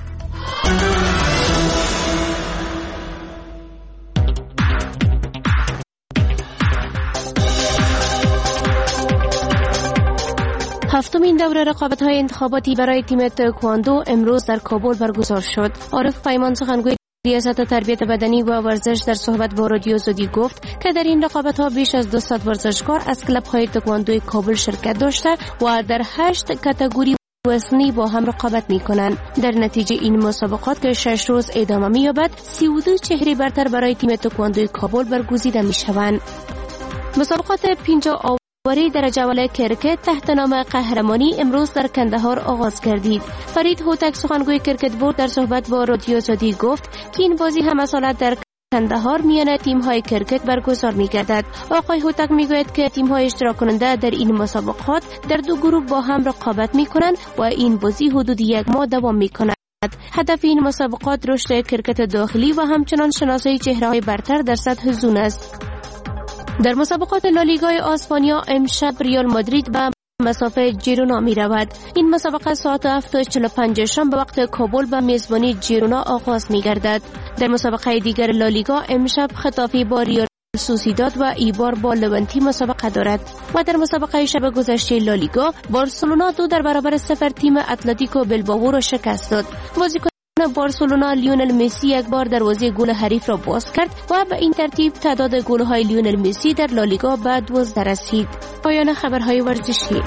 هفتمین دوره رقابت‌های انتخاباتی برای تیم تایکواندو امروز در کابل برگزار شد. عارف پیمان سخنگوی ریاست تربیت بدنی و ورزش در صحبت با رادیو آزادی گفت که در این رقابت‌ها بیش از 200 ورزشکار از کلب‌های تایکواندوی کابل شرکت داشته و در 8 کاتگوری وزنی با هم رقابت می‌کنند. در نتیجه این مسابقات که 6 روز ادامه می‌یابد، 32 چهره برتر برای تیم تایکواندوی کابل برگزیده می‌شوند. مسابقات 50 باری درجه اول کرکت تحت نام قهرمانی امروز در کندهار آغاز گردید. فرید هوتک سخنگوی کرکت بورد در صحبت با رادیو آزادی گفت که این بازی هم سالت در کندهار میان تیم‌های کرکت برگزار می‌گردد. آقای هوتک میگوید که تیم‌های اشتراک کننده در این مسابقات در 2 گروه با هم رقابت می‌کنند و این بازی حدود 1 ماه دوام می‌کند. هدف این مسابقات رشد کرکت داخلی و همچنان شناسایی چهره‌های برتر در سطح زون است. در مسابقات لالیگای اسپانیا امشب ریال مادرید به مسافه جیرونا می رود. این مسابقه ساعت 7:45 شام به وقت کابل به میزبانی جیرونا آغاز می گردد. در مسابقه دیگر لالیگا امشب خطافی با ریال سوسیداد و ایبار با لونتی مسابقه دارد. و در مسابقه شب گذشته لالیگا بارسلونا 2 در برابر 0 تیم اتلتیکو بلبائو را شکست داد. بازیکن بارسلونا لیونل مسی یک بار دروازه گل حریف را باز کرد و به این ترتیب تعداد گل‌های لیونل مسی در لالیگا به 12 رسید. پایان خبرهای ورزشی.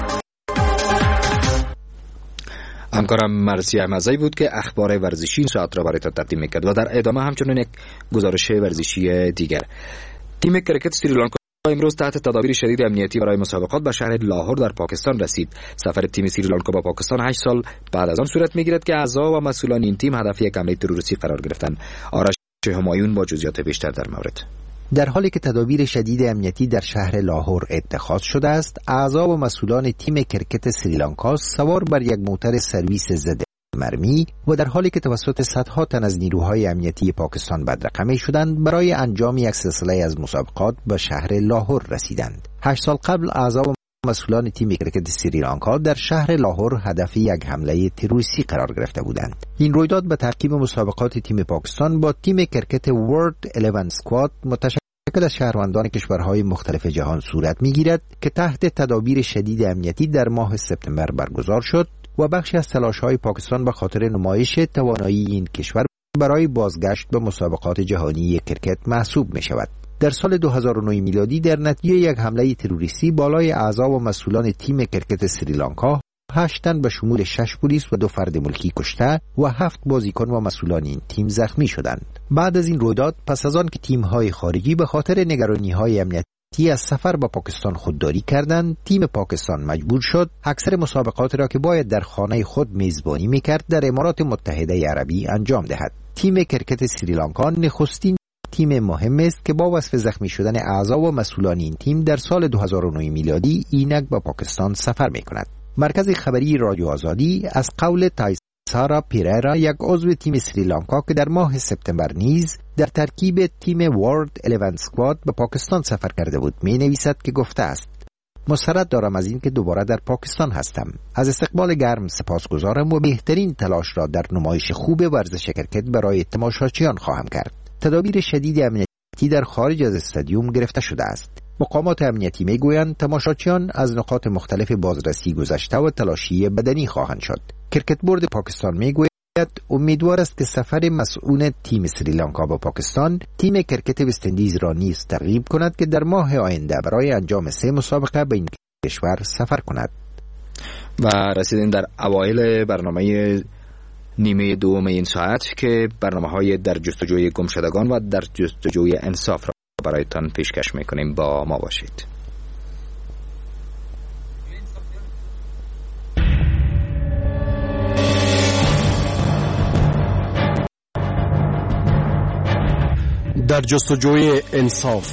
همکارم مرسی احمدزی بود که اخبار ورزشی ساعت را برایتان تقدیم می‌کرد و در ادامه همچنین یک گزارش ورزشی دیگر. تیم کرکت سریلانکا امروز تحت تدابیر شدید امنیتی برای مسابقات به شهر لاهور در پاکستان رسید. سفر تیم سریلانکا با پاکستان 8 سال بعد از آن صورت می‌گیرد که اعضا و مسئولان این تیم هدف یک حمله تروریستی قرار گرفتند. آرش همایون با جزئیات بیشتر در مورد. در حالی که تدابیر شدید امنیتی در شهر لاهور اتخاذ شده است، اعضا و مسئولان تیم کرکت سریلانکا سوار بر یک موتر سرویس ضد مرمی و در حالی که توسط صدها تن از نیروهای امنیتی پاکستان بدرقه شدند برای انجام یک سلسله از مسابقات به شهر لاهور رسیدند. 8 سال قبل اعضا و مسئولان تیم کرکت سریلانکا در شهر لاهور هدف یک حمله تروریستی قرار گرفته بودند. این رویداد به تعقیب مسابقات تیم پاکستان با تیم کرکت ورلد 11 سکواد متشکل از شهروندان کشورهای مختلف جهان صورت می‌گیرد که تحت تدابیر شدید امنیتی در ماه سپتامبر برگزار شد و بخشی از تلاش‌های پاکستان به خاطر نمایش توانایی این کشور برای بازگشت به مسابقات جهانی کرکت محسوب می‌شود. در سال 2009 میلادی در نتیجه یک حمله تروریستی بالای اعضا و مسئولان تیم کرکت سریلانکا 8 تن به شمول 6 پلیس و 2 فرد ملکی کشته و 7 بازیکن و مسئولان این تیم زخمی شدند. بعد از این رویداد پس از آن که تیم‌های خارجی به خاطر نگرانی‌های امنیتی از سفر به پاکستان خودداری کردند، تیم پاکستان مجبور شد اکثر مسابقات را که باید در خانه خود میزبانی می‌کرد در امارات متحده عربی انجام دهد. تیم کرکت سریلانکا نخستین تیم مهم است که با وصف زخمی شدن اعضا و مسئولان این تیم در سال 2009 میلادی اینک به پاکستان سفر می‌کند. مرکز خبری رادیو آزادی از قول تایسارا پیریرا، یک عضو تیم سریلانکا که در ماه سپتامبر نیز در ترکیب تیم ورلد 11 سکواد به پاکستان سفر کرده بود، می‌نویسد که گفته است: مسرت دارم از این که دوباره در پاکستان هستم. از استقبال گرم سپاسگزارم و بهترین تلاش را در نمایش خوب ورزش کرکت برای تماشاچیان خواهم کرد. تدابیر شدید امنیتی در خارج از استادیوم گرفته شده است. مقامات امنیتی میگویند تماشاچیان از نقاط مختلف بازرسی گذشته و تلاشی بدنی خواهند شد. کرکت بورد پاکستان میگوید امیدوار است که سفر مسئول تیم سریلانکا به پاکستان تیم کرکت وست‌اندیز را نیز ترغیب کند که در ماه آینده برای انجام 3 مسابقه به این کشور سفر کند. و رسیدیم در اوایل برنامه نیمه دوم این ساعت که برنامه‌های در جستجوی گمشدگان و در جستجوی انصاف را برایتان پیشکش میکنیم. با ما باشید. در جستجوی انصاف.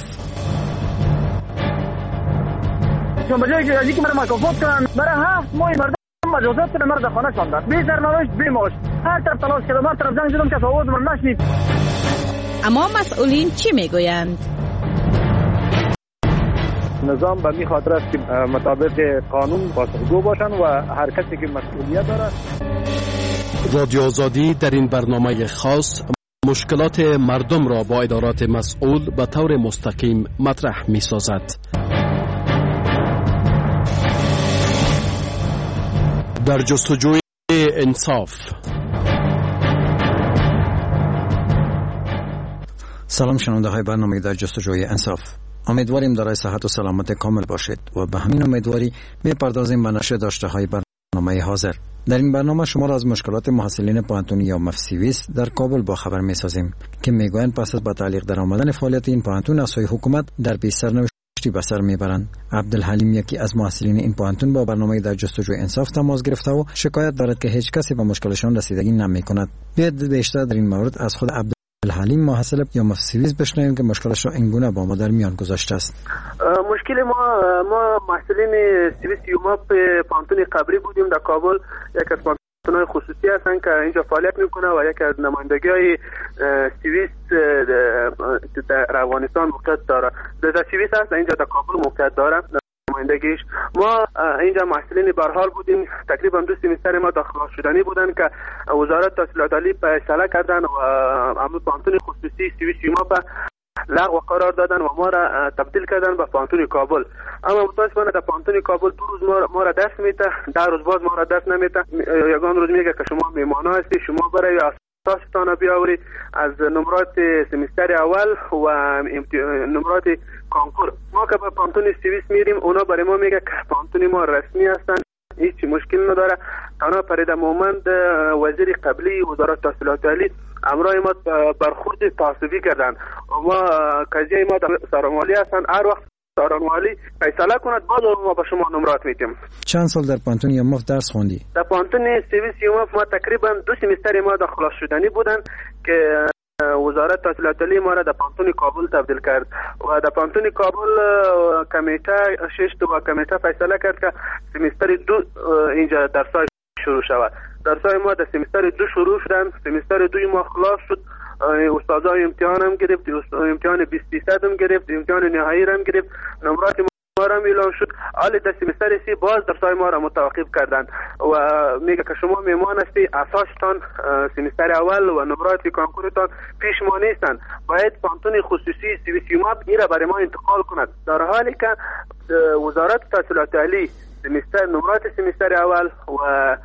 بجایی که از اینکه مرا مکافات کنن برای 7 ماه مردم مجازات کنن، مرد خانه شاندن بی سرنوشت بی معاش. هر طرف تلاش کردم، هر طرف زنگ زدم که آواز من نشنید. اما مسئولین چی میگویند؟ نظام به این خاطر است که مطابق قانون پاسخگو باشند و هر کسی که مسئولیت دارد. رادیو آزادی در این برنامه خاص مشکلات مردم را با ادارات مسئول به طور مستقیم مطرح می سازد. در جستجوی انصاف. سلام شنونده های برنامه در جستجوی انصاف. امیدواریم دارای صحت و سلامت کامل باشید و به همین امیدواری میپردازیم به نشر داشته های برنامه حاضر. در این برنامه شما را از مشکلات محصلین پانتون یا مفسیویس در کابل با خبر میسازیم که میگویند پس از با تعلیق در آمدن فعالیت این پانتون از سوی حکومت در بی سرنوشتی به سر میبرند. عبدالحلیم یکی از محصلین این پانتون با برنامه در جستجوی انصاف تماس گرفته و شکایت دارد که هیچ کسی به مشکلشان رسیدگی نمیکند. بیاید بیشتر در این مورد از خود عبدالحلیم محصل یا مفسیویس بشنویم که مشکلش را اینگونه با ما در میان گذاشته است. مشکل ما محصلین سیویس یوماپ پانتون قبری بودیم در کابل. یک از پانتون‌های خصوصی هستند که اینجا فعالیت میکنه و یک از نمایندگی‌های سیویس در افغانستان موقعیت داره. در سیویس هست اینجا در کابل موقعیت داره نمایندگیش. ما اینجا محصلین برحال بودیم. تقریبا 2 سمستر ما داخل شدنی بودن که وزارت تحصیلات عالی فیصله کردن و همون پانتون خصوصی سیویس یوماپ لغو قرار دادن و ما را تبدیل کردن به پانتون کابل. اما متاسفانه در پانتون کابل 2 روز ما را درس میده، 10 روز باز ما را درس نمیده. یگان روز میگه که شما میهمان هستی، شما برای اساستان بیاورید از نمرات سمستر اول و نمرات کانکور. ما که به پانتون سیویس میریم اونا برای ما میگه که پانتون ما رسمی هستن، هیچ مشکل نداره. تنها پرید مومند وزیر قبلی وزارت تحصیلات عالی امرای ما برخورد تعصبی کردن. ما قضیه ما در سارانوالی هستن، هر وقت سارانوالی فیصله کند بعد ما به شما نمرات میدیم. چند سال در پانتون یوماف درس خوندی؟ در پانتون سیویس یوماف ما تقریبا 2 سمستر ما در خلاص شدنی بودن که وزارت تحصیلات عالی ما را در پانتون کابل تبدیل کرد و در پانتون کابل کمیته 6 تا کمیته فیصله کرد که سمستر 2 اینجا درس‌های شروع شود. درسای ما در سمستر 2 شروع شدن، سمستر 2 ما خلاص شد. استادای امتحان هم گرفت، امتحان 20% هم گرفت، امتحان نهایی هم گرفت، نمرات ما را اعلام شد. حالا در سمستر 3 باز درسای ما را متوقف کردن و میگه که شما میمان هستی، اساستان سمستر اول و نمرات کانکورتان پیش ما نیستن، باید پانتون خصوصی سیویس یوماب این را برای ما انتقال کند، در حالی که وزارت تحصیلات عالی نمرات سمستر اول و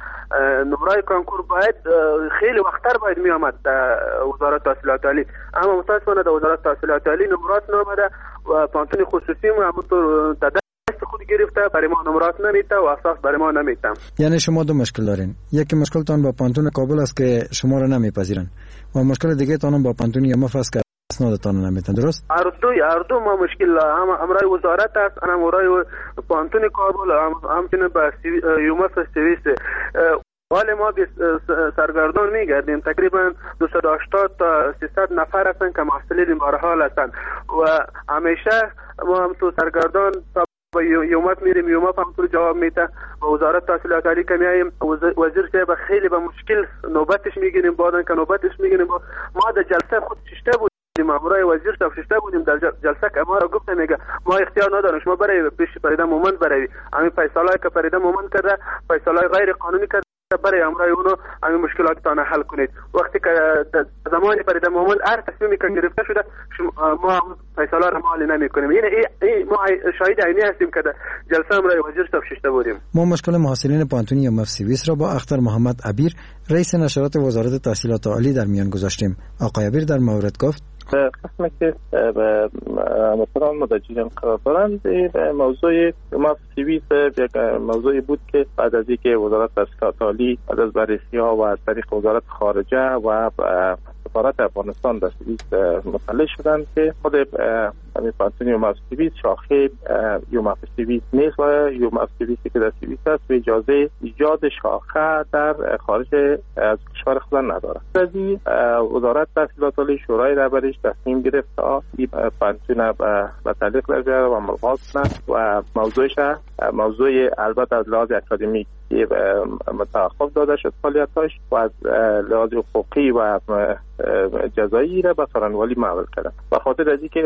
نمرای کانکور باید خیلی وقتر باید می آمد وزارت تحصیلات عالی، اما متاسفانه در وزارت تحصیلات عالی نمرات نامده و پانتون خصوصی ما همونطور دست خود گرفته، برای ما نمرات نمیته و اساس برای ما نمیته. یعنی شما دو مشکل دارین، یکی مشکلتان با پانتون کابل است که شما را نمیپذیرن و مشکل دیگه تان با پانتون یماف است که اسنادتان نمیتن، درست؟ اردو ما مشکل هم امرای وزارت است، هم امرای پانتون کابل، همچنین با یوماف سرویس. حال ما سرگردان میگردیم، تقریبا 280 تا 300 نفر هستن که محصلین بارحال هستن و همیشه ما هم تو سرگردان با یوماف میریم، یوماف هم تو جواب میده و وزارت تحصیلات عالی که میاییم وزیر صاحب خیلی به مشکل نوبتش میگیریم، بعدن که نوبتش میگیریم ما در جلسه خود ششته بودیم، امرای وزیر صاحب ششته بودیم در جلسه که ما را گفته میگه ما اختیار نداریم، شما برای پیش پریده مومند برای همین فیصله که پریده مومند کرده، فیصله غیر قانونی کرده، برای امرای اونو همین مشکلاتتان حل کنید. وقتی که زمان پریده مومند هر تصمیمی که گرفته شده ما فیصله را حل نمی‌کنیم. یعنی ما شاهد عینی هستیم که جلسه امرای وزیر صاحب ششته بودیم. ما مشکل محصلین پانتونی یوماف سرویس را با اختر محمد عبیر رئیس نشرات وزارت تحصیلات عالی در میان گذاشتیم. آقای عبیر در مورد گفت قسمی که به مثلا مدرجین قرار دارند، موضوع یوماف سرویس یک موضوعی بود که بعد از اینکه وزارت تحصیلات عالی بعد از بررسی‌ها و از طریق وزارت خارجه و سفارت افغانستان در سوئیس مطلع شدند که خود همین پانتون یوماف سرویس شاخه یوماف سرویس نیست و یوماف سرویسی که در سوئیس است و اجازه ایجاد شاخه در خارج از کشور خود ندارد. از این وزارت تحصیلات عالی شورای رهبریش تصمیم گرفت تا این پانتون به تعلیق درجه و ملغا کند و موضوع البته از لحاظ اکادمیک متوقف داده شد فعالیتاش و از لحاظ حقوقی و جزایی را به سرانوالی معول کردن. به خاطر از اینکه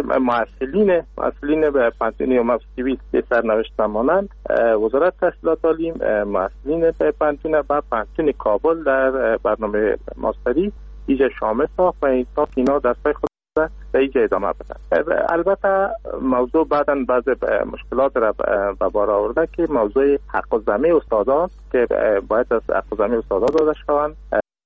محصلین به پانتون یوماف سرویس سرنوشت نمانند، وزارت تحصیلات عالی محصلین به پانتون کابل در برنامه ماستری ایجا شامل ساخت و اینا درسای خود به ایجا ادامه بدن. البته موضوع بعداً بعض مشکلات را به بار آورده که موضوع حق الزحمه استادان که باید از حق الزحمه استادان داده شوند،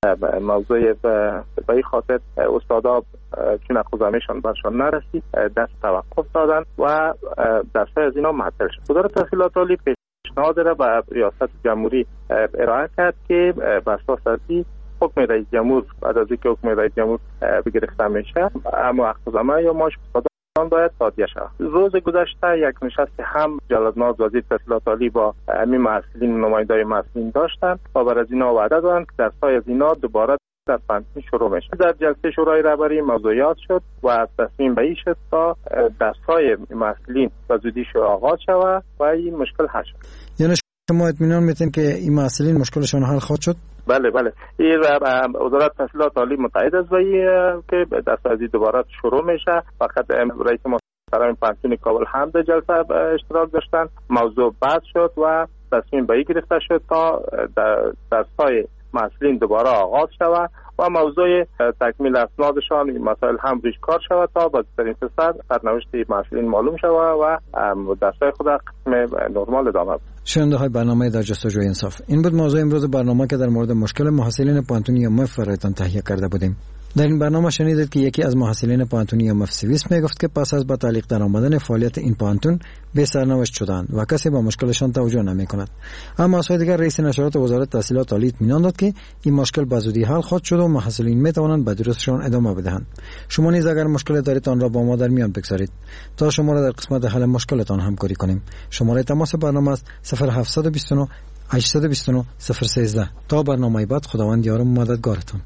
موضوع به این خاطر استادا چون حق الزحمهشان برشان نرسید دست توقف دادن و درسای از اینا معطل شد. وزارت تحصیلات عالی پیشنهاد را به ریاست جمهوری ارائه کرد که بر اساس ازی حکم رئیس جمهور بعد از اینکه حکم رئیس جمهور گرفته میشه اما حق الزحمه یا معاش استادان باید تادیه شود. روز گذشته یک نشست هم جلال‌ناز وزیر تحصیلات عالی با همین محصلین نمایندای محصلین داشتن و بر از اینا وعده دادند که درس‌های از اینا دوباره در پانتون شروع میشه. در جلسه شورای رهبری موضوعات شد و تصمیم به این شد تا درس‌های محصلین به زودی آغاز شود و این مشکل حل شد. یعنی شما اطمینان میتین که این محصلین مشکلشون حل خواهد شد؟ بله این وزارت تحصیلات عالی متعهد است که درس از دوباره شروع میشه. فقط رئیس محترم پانتون کابل هم در جلسه اشتراک داشتن، موضوع بحث شد و تصمیم به این گرفته شد تا درس‌های محصلین دوباره آغاز شود و موضوع تکمیل اسنادشان مسائل هم روش کار شود تا با بهترین فرصت سرنوشت محصلین معلوم شود و درس‌های خود قسم نرمال ادامه بده. شنونده های برنامه در جستجوی انصاف، این بود موضوع امروز برنامه که در مورد مشکل محصلین پانتون یوماف برایتان تهیه کرده بودیم. در این برنامه شنیدید که یکی از محصلین پانتون یوماف سرویس میگفت که پس از به تعلیق درآمدن فعالیت این پانتون به سرنوشت شدند و کسی با مشکلشان توجه نمی‌کند. اما از سوی دیگر رئیس نشرات وزارت تحصیلات عالی اطمینان داد که این مشکل به زودی حل خواهد شد و محصلین میتوانند به دروسشان ادامه بدهند. شما نیز اگر مشکل دارید آن را با ما در میان بگذارید تا شما را در قسمت حل مشکلتان همکاری کنیم. شماره تماس برنامه است 0729 829 013. تا برنامه بعد، خداوند یار و مددگارتان.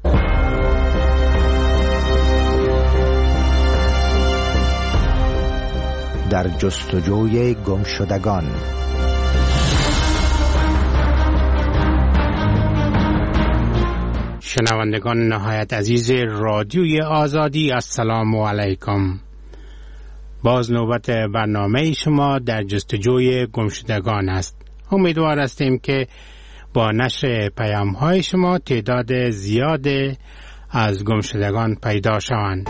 در جستجوی گمشدگان. شنوندگان نهایت عزیز رادیوی آزادی، السلام علیکم. باز نوبت برنامه شما در جستجوی گمشدگان است. امیدوار هستیم که با نشر پیام های شما تعداد زیاد از گمشدگان پیدا شوند.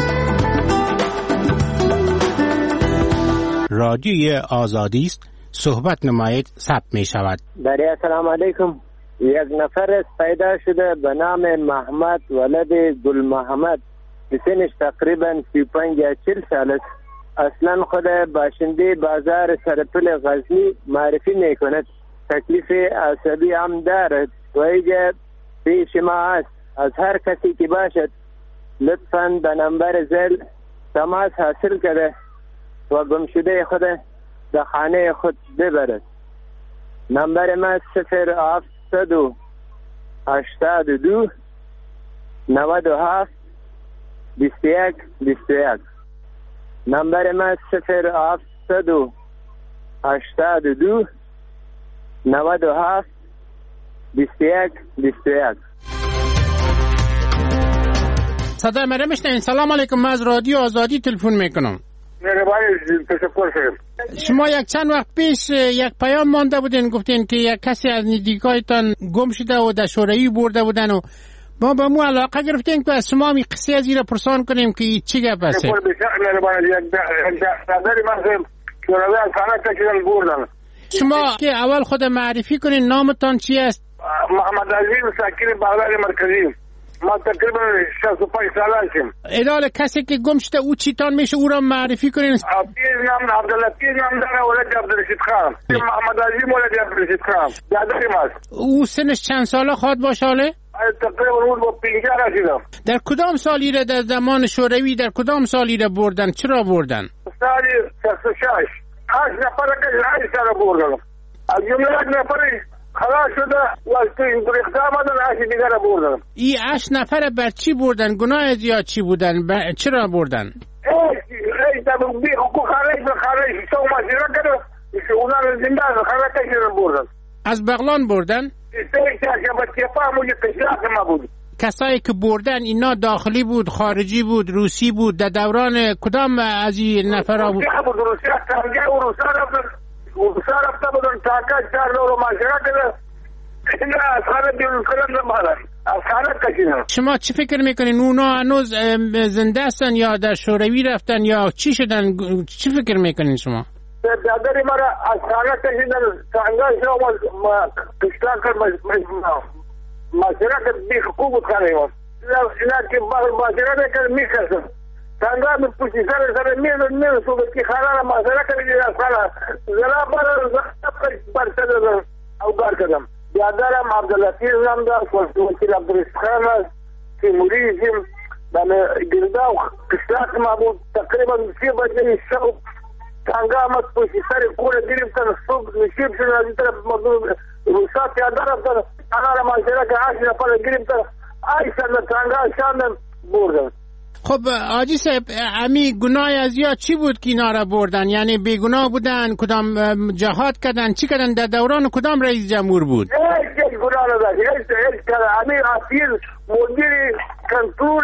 رادیوی آزادی است، صحبت نمایید ثبت می شود. بله، السلام علیکم. یک نفر پیدا شده به نام محمد ولد گل محمد، سنش تقریبا 35 یا 40 سال است. اصلا خود باشنده بازار سرپل غزنی معرفی می کند. تکلیف عصبی هم دارد و اینجا پیش ما است. از هر کسی که باشد لطفاً به نمبر زل تماس حاصل کرده و گمشده خود در خانه خود ببرد. نمبر ما 082 97 21 21. نمبر ما 082 97 21 21. صدای مریم میشنوین؟ سلام علیکم، من از رادیو آزادی تلفن میکنم. تشکر شد. شما یک چند وقت پیش یک پیام مانده بودین، گفتین که یک کسی از نزدیکایتان گم شده و در شوروی برده بودن و ما به مو علاقه گرفتیم که از شما می قصه از این را پرسان کنیم که چی گپ است. شما که اول خود معرفی کنین، نامتان چی است؟ محمد عزیز، ساکن بغداد مرکزی. ما تقریبا 65 سال هستم. ادال کسی که گم شده او چیتان میشه، او را معرفی کنین. نام عبداللطیف نام داره، ولد عبدالرشید خان. محمد عزیز ولد عبدالرشید خان. دادری ماست. او سنش چند ساله خواهد باشه حاله؟ تقریبا اون با 50 رسیدم. در کدام سالی را در زمان شوروی در کدام سالی را بردن؟ چرا بردن؟ سالی 66. 8 نفر که 8 سال بردن. از جمله یک نفری خلاص شده و تو این برخت آمدن 8 دیگر را بردن. این 8 نفر بر چی بردن؟ گناه زیاد چی بودن؟ چرا بردن؟ ای تا بی حقوق خارج سو ماشینا کرده اونا را زنده خارج کشیدن بردن. از بغلان بردن؟ کسایی که بردن اینا داخلی بود، خارجی بود، روسی بود؟ در دوران کدام از این نفرها بود؟ روسی رفته بودن تاکا 4 دور ماشینا کرده اینا از خانه بیرون کردن نمادن، از خانه کشیدن. شما چی فکر میکنین؟ اونا هنوز زنده هستن یا در شوروی رفتن یا چی شدن؟ چی فکر میکنین شما؟ دادری مرا از خانه کشیدن تانگا شما کشتان کرد ماشینا کرد بی حقوق بود خانه ایمان اینا که ماشینا کرد میکشن تانگا می پوشی سر میرن صبح که خانه را ماشینا کردید از خانه زلا برسه دادن او بار کردم. بیادرم عبداللطیف نام دار، وکیل عبدالرشید خان است، تیموریزم دانه گرده و کشتاک ما بود. تقریبا 3 بجه شب تانگا آمد پوشی سر کوره گرفتن، صبح نشیب شد از این طرف روسا پیاده رفتن، آنها را ماشینا که 8 نفر گرفتن آیستن تانگا شاندن بردن. خب آجی صاحب، امی گناه از یا چی بود که اینا را بردن؟ یعنی بیگناه بودن؟ کدام جهاد کردن؟ چی کردن؟ در دوران کدام رئیس جمهور بود؟ هیچ گناه نداشت. امیر حفیظ مدیر کنترل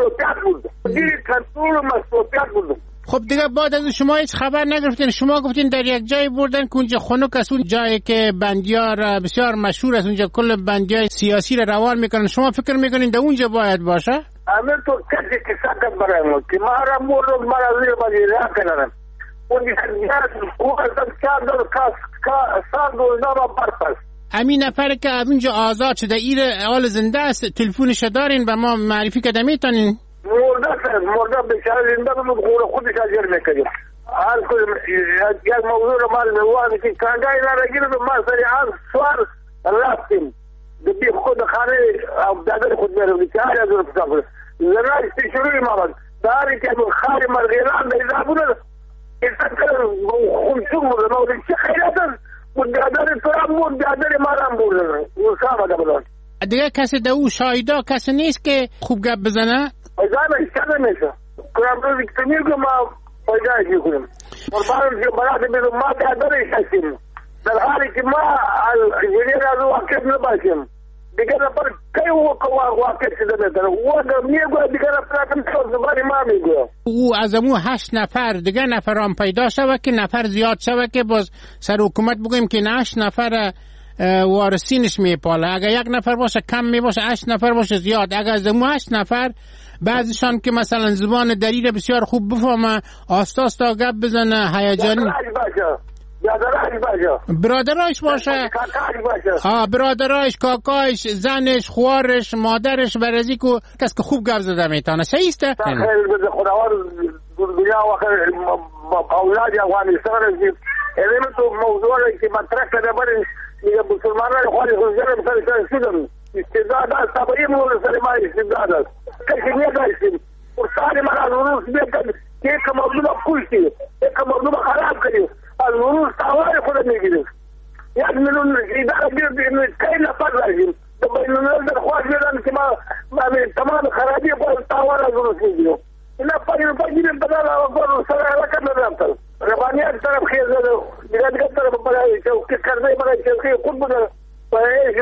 مصروفیات بود. خب دیگه بعد از شما هیچ خبر نگرفتین؟ شما گفتین در یک جای بردن که اونجا خنک است، اون جایی که بندیار بسیار مشهور است، اونجا کل بندیای سیاسی را روان میکنن. شما فکر میکنین در اونجا باید باشه؟ امیر تو کسی که ساکت برای ما که ما را مورد مرا زیر بازی را کنن اون از 4 دور سال دور نام برپس. همین نفر که از اونجا آزاد شده ایر حال زنده است، تلفونش دارین و ما معرفی کده میتونین؟ مرده بچاره زنده بود، خودش اجر میکنیم. هر کنیم یک موضوع رو مال میوانی که کانگای نرگیر به ما سری آن سوار رفتیم بی خود خانه دادر خود میرونی که هر ازور پسا کنه زناشتی شروعی مامد داری که خاری مرغیران دیده بودن ایسا کنم خونسون بودن مولد چه خیلیتن بود دادر فرام بود دادر مارم بودن روسا آمده بودن. دیگه کسی در او شایده کسی نیست که خوب گپ بزنه؟ پایدانه ایستانه میشه کنم روزی که میگو ما پایدانش میکنیم مربانم که برات بیدو ما دادرش هستیم در حالی که ما جنیر از واقف نباشیم دیگه نفر کی واقع شده بهتره او اگر میگوه دیگه نفر زبانی ما میگوه او از امو 8 نفر دیگه نفران پیدا شود که نفر زیاد شود که باز سر حکومت بگویم که 8 نفر وارثینش میپاله. اگر یک نفر باشه کم میباشه، 8 نفر باشه زیاد. اگر از امو 8 نفر بعضیشان که مثلا زبان دری بسیار خوب بفهمه، آستا گپ بزنه، هیجانی برادرایش باشه، برادرایش، کاکایش، زنش، خوارش، مادرش، برازی کو کس که خوب گپ زده میتونه. صحیح است؟ خیر بده خداوند دنیا و خیر اولاد افغانستان علم تو موضوعی که مطرح کرده برای مسلمانان خواهی حضور مثلا شدن استعداد است طبعی مول سلمه استعداد است کسی نیداشتیم ارسال من از روز بیتن که یک مردم کشتی یک مردم خراب کنیم از روز تاوار خود میگیریم 1 میلیون اداره گیرد که نفر داریم بین الملل درخواست میدن که ما تمام خرابی باید تاوار از روز میگیریم اینا پایین بدل آقا سر علاقه ندارم ربانیت طرف خیزه دیگه طرف برای چوکی کرده برای چوکی خود بوده برایش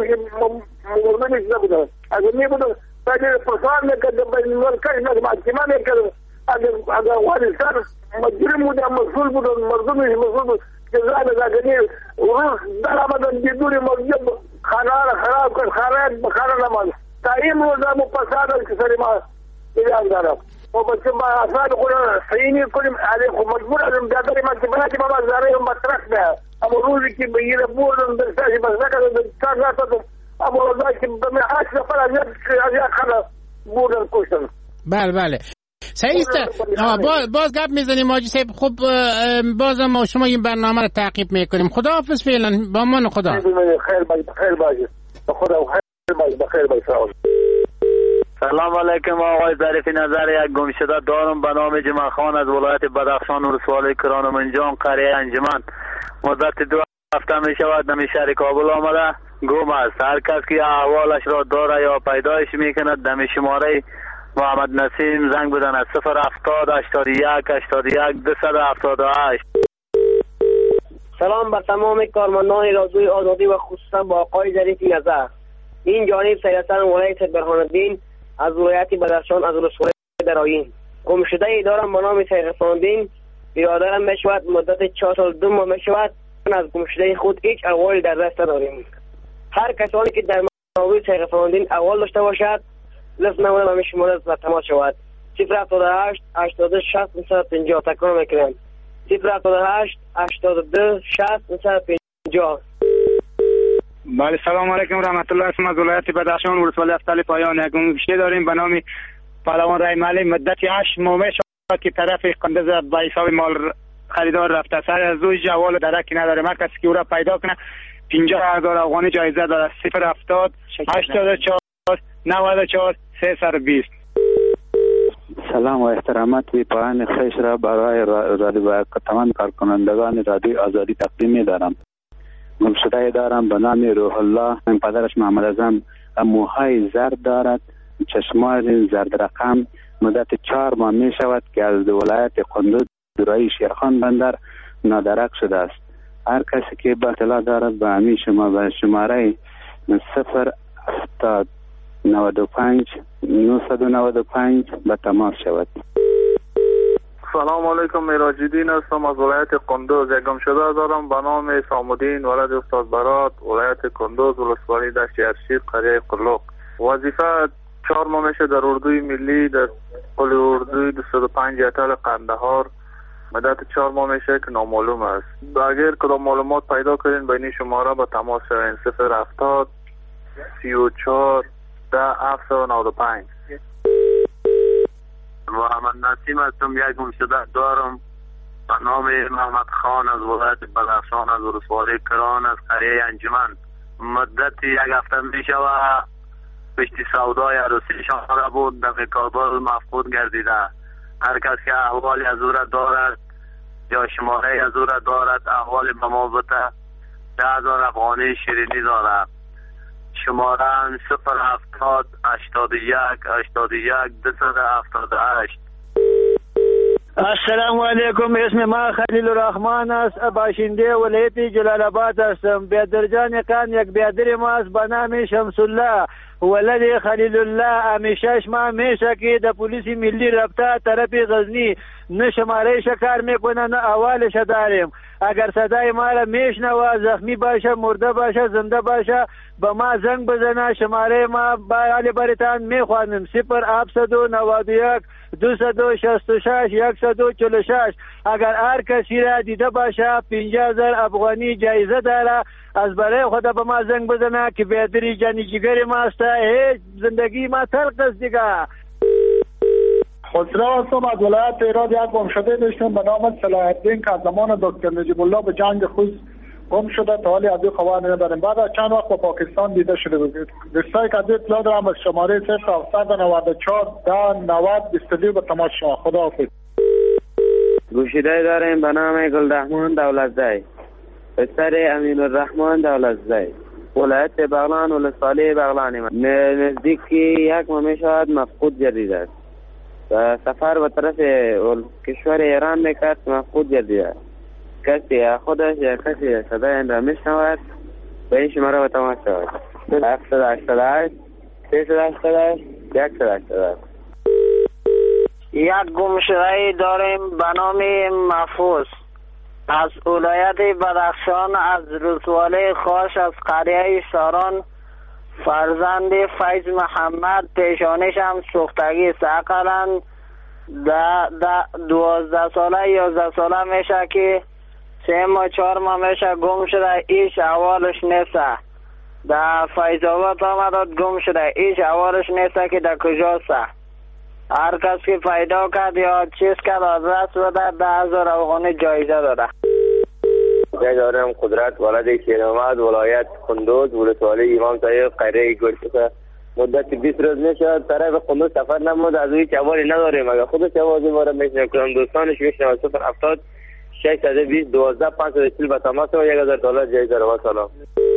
مرمونیش نبوده اگر می بوده باید پرسان میکرده بین الملکش محکمه میکرده اگر افغانستان مجرم بوده مسئول بوده مردمش مسئول بوده جزا بزاگنی روز در آمدن بدون مجرم خانه را خراب کرد خانه نماز تا این روز همو پسادن که سری ما ایران دارم و بچه ما آسان خونه صحیح کنیم علی خود مجبور ازم جادری من که بنا که ما زاره هم مطرح ده اما روزی که بگیره بردن درستاشی بس نکردن چار ناتدن اما روزی که بمی 8 نفر از یک خانه بردن کشتن. بله صحیح است. باز گپ میزنیم حاجی صاحب. خب باز ما شما این برنامه رو تعقیب میکنیم. خداحافظ فعلا. با من خدا. خیر باشه. خدا خیر باشه. سلام علیکم آقای ظریفی نظر یک گمشده دارم به نام جمع خان از ولایت بدخشان ولسوالی کرانمنجان قریه انجمن. مدت 2 هفته می شود در شهر کابل آمده گم است. هر کس که احوالش را داره یا پیدایش میکند در شماره محمد نسیم زنگ بدن از 070 81 81 278. سلام بر تمام کارمندان رادیوی آزادی و خصوصا با آقای ظریفی نظر. این جانب سیدحسن ولایت برهان‌الدین از ولایت بدخشان از ولسوالی درایین. گمشده ای دارم به نام سیدحسن برادرم میشود مدت 4 سال 2 ماه میشود. از گمشده خود هیچ احوالی در دست نداریم. هر کسانی که در مورد سیدحسن احوال داشته باشد لطف نموده به شماره و تماس شود. 078 82 60 950. تکرار میکنم 078 82 60 950. بله سلام علیکم رحمت الله. اسم از ولایت بدخشان ولسوالی افتال پایان. یک گمشده داریم به نام پهلوان رحیمعلی مدت 8 ماه میشود که طرف قندز به حساب مال خریدار رفته. سر از روی جوال درکی نداره. هر کسی که او را پیدا کنه 50,000 افغانی جایزه داره. 070 84 94 320. سلام و احترامات و پایان خیش را برای رادیو تمام کارکنندگان رادیو آزادی تقدیم می‌دارم. گمشده دارم به نام روح الله. این پدرش محمد اعظم موهای زرد دارد، چشمان زرد رقم. مدت 4 ماه می شود که از ولایت قندوز درایی شیرخان بندر نادرک شده است. هر کسی که با اطلاع دارد به همین شماره 070 95 995 به تماس شود. سلام علیکم. میراج‌الدین هستم از ولایت قندوز. یک گمشده دارم به نام سامودین ولد استاد برات ولایت قندوز ولسوالی دشت ارشید قریه قلوق. وظیفه 4 ماه میشه در اردوی ملی در قل اردوی 205 اطال قندهار. مدت 4 ماه میشه که نامعلوم است. اگر کدام معلومات پیدا کنین بین شماره به تماس شوین. 070 34 10 795. محمد نسیم هستم. یک گمشده دارم به نام محمد خان از ولایت بدخشان از ولسوالی کران از قریه انجمن. مدت 1 هفته می شود پشت سودای عروسیشان را بود در کابل مفقود گردیده. هر کس که احوالی از او را دارد یا شماره از او را دارد احوالی به ما بده. 10,000 افغانی شیرینی دارد. شماره 070 81 81 278. السلام علیکم. اسم ما خلیل الرحمن است. باشنده ولایت جلال آباد هستم. بیادرجان کان یک بیادر ما است به نام شمس الله ولد خلیل الله. همیشه ما میشه که د پلیس ملی رابطه طرف غزنی نه شماره کار میکنه نه احوالش داریم. اگر صدای ما را میشنوه زخمی باشه مرده باشه زنده باشه به ما زنگ بزنه. شماره ما برای بریتان میخوانم 0791 266 146. اگر هر کسی را دیده باشه 50,000 افغانی جایزه داره. از برای خدا به ما زنگ بزنه که بیادری جانی جگر ما است. هیچ زندگی ما تلخ است دیگه. خسرو هستم از ولایت ایران. یک گمشده داشتم به نام صلاح الدین که از زمان دکتر نجیب الله به جنگ خود گم شده تا حالی از این خبر نداریم. بعد از چند وقت با پاکستان دیده شده بود. دوستایی که از اطلاع دارم از شماره 0794 10 90 22 به تماس شما. خداحافظ. گوشیده داریم به نام گلرحمان دولتزی پسر امین الرحمن دولتزی ولایت بغلان ولسوالی بغلان. نزدیک یک ماه می شود مفقود گردیده است. سفر به طرف کشور ایران میکرد مفقود گردیده. کسی خودش یا کسی صدای این را میشنود به این شماره به تماس شود 788 388 188. یک گمشده داریم به نام محفوظ از ولایت بدخشان از رسواله خاص از قریه ساران. فرزند فیض محمد پیشانش هم سوختگی ساقلن 12 ساله 11 ساله میشه که 3 ماه 4 ماه میشه گم شده. ایش احوالش نیست. در فیض آباد آمد گم شده. ایش احوالش نیست که در کجاست. هر کس که پیدا کرد یا چیز کرد آدرس بده 10,000 افغانی جایزه داره. جای دارم قدرت ولد شیرآمد ولایت کندوز ولسوالی امام طاهر قریه گلشته. مدت 20 روز میشه طرف کندوز سفر نمود. از اوی چوالی نداریم. اگر خودش آوازی ما را میشنه کنم دوستانش میشنه 070 620 12 540 به تماس و $1,000 جایزه رو. سلام.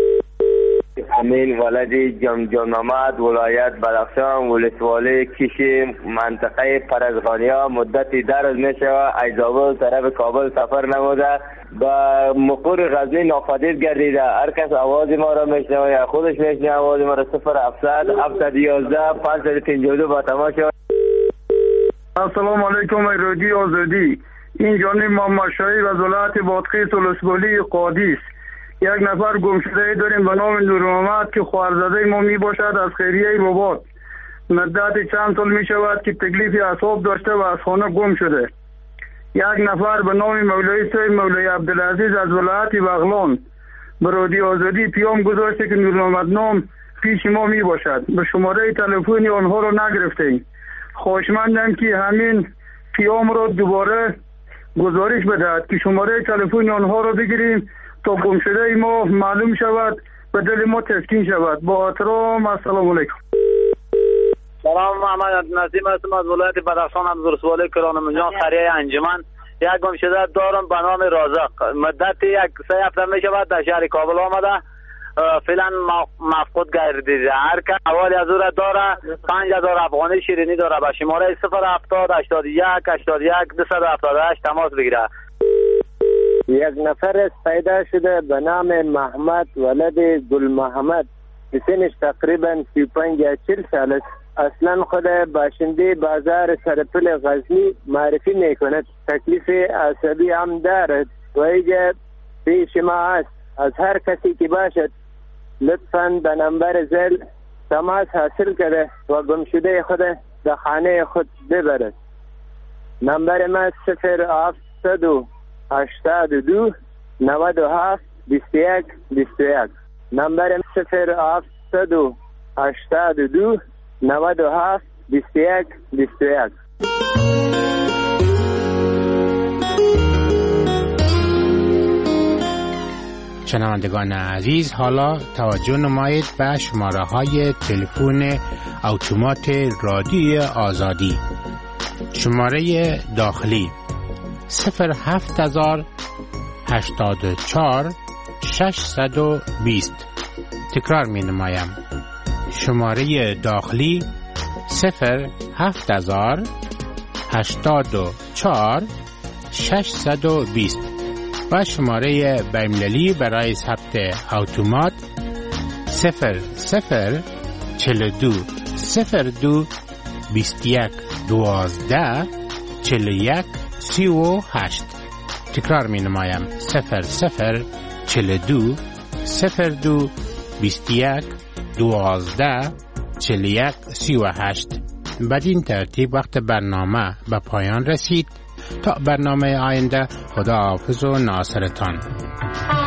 امین ولد جان محمد ولایت بدخشان ولسوالی کشی منطقه پرزغانیا. مدت 10 روز میشه از زابل طرف کابل سفر نموده با مقر غزنی ناپدید گردیده. هر کس آواز ما را میشنوه یا خودش میشنوه آواز ما را 0700 711 552 با تماس شد. السلام علیکم رادیو آزادی. این جانب محمد شایب از ولایت بادغیس ولسوالی قادیس. یک نفر گمشده داریم به نام نور محمد که خواهرزاده ما می باشد از خیریه بابات. مدت چند سال می شود که تکلیف اعصاب داشته و از خانه گم شده. یک نفر به نام مولوی صاحب مولوی عبدالعزیز از ولایت بغلان به رادیو آزادی پیام گذاشته که نور محمد نام پیش ما می باشد. به شماره تلفنی آنها را نگرفتیم. خواهشمندم که همین پیام را دوباره گزارش بدهد که شماره تلفنی آنها را بگیریم تا گمشده ما معلوم شود و دل ما تسکین شود. با احترام السلام علیکم. سلام محمد نسیم هستم از ولایت بدخشان از رسوالی کرانمنجان قریه انجمن. یک گمشده دارم به نام رازق. مدت 3 هفته می شود در شهر کابل آمده. فعلا مفقود گردیده. هر که حوالی از او را داره 5,000 افغانی شیرینی داره. به شماره 070 81 81 278 تماس بگیره. یک نفر پیدا شده به نام محمد ولد گل محمد. سنش تقریبا 35 یا 40 سال است. اصلا خود باشنده بازار سرپل غزنی معرفی میکند. تکلیف عصبی هم دارد و اینجا پیش ما است. از هر کسی که باشد لطفاً به نمبر زل تماس حاصل کرده و گمشده خود به خانه خود ببرد. نمبر ما 082 97 21 21. نمبر 082 97 21 21. شنوندگان عزیز، حالا توجه نمایید به شماره های تلفن اتومات رادیو آزادی. شماره داخلی 07084 620. تکرار می نمایم. شماره داخلی 07084 84 620 و شماره بین‌المللی برای ثبت اتومات 00 42 02 21 12 41 38. تکرار می نمایم 00 42 02 21 12 41 38. بدین ترتیب وقت برنامه به پایان رسید. تا برنامه آینده، خدا حافظ و ناصرتان.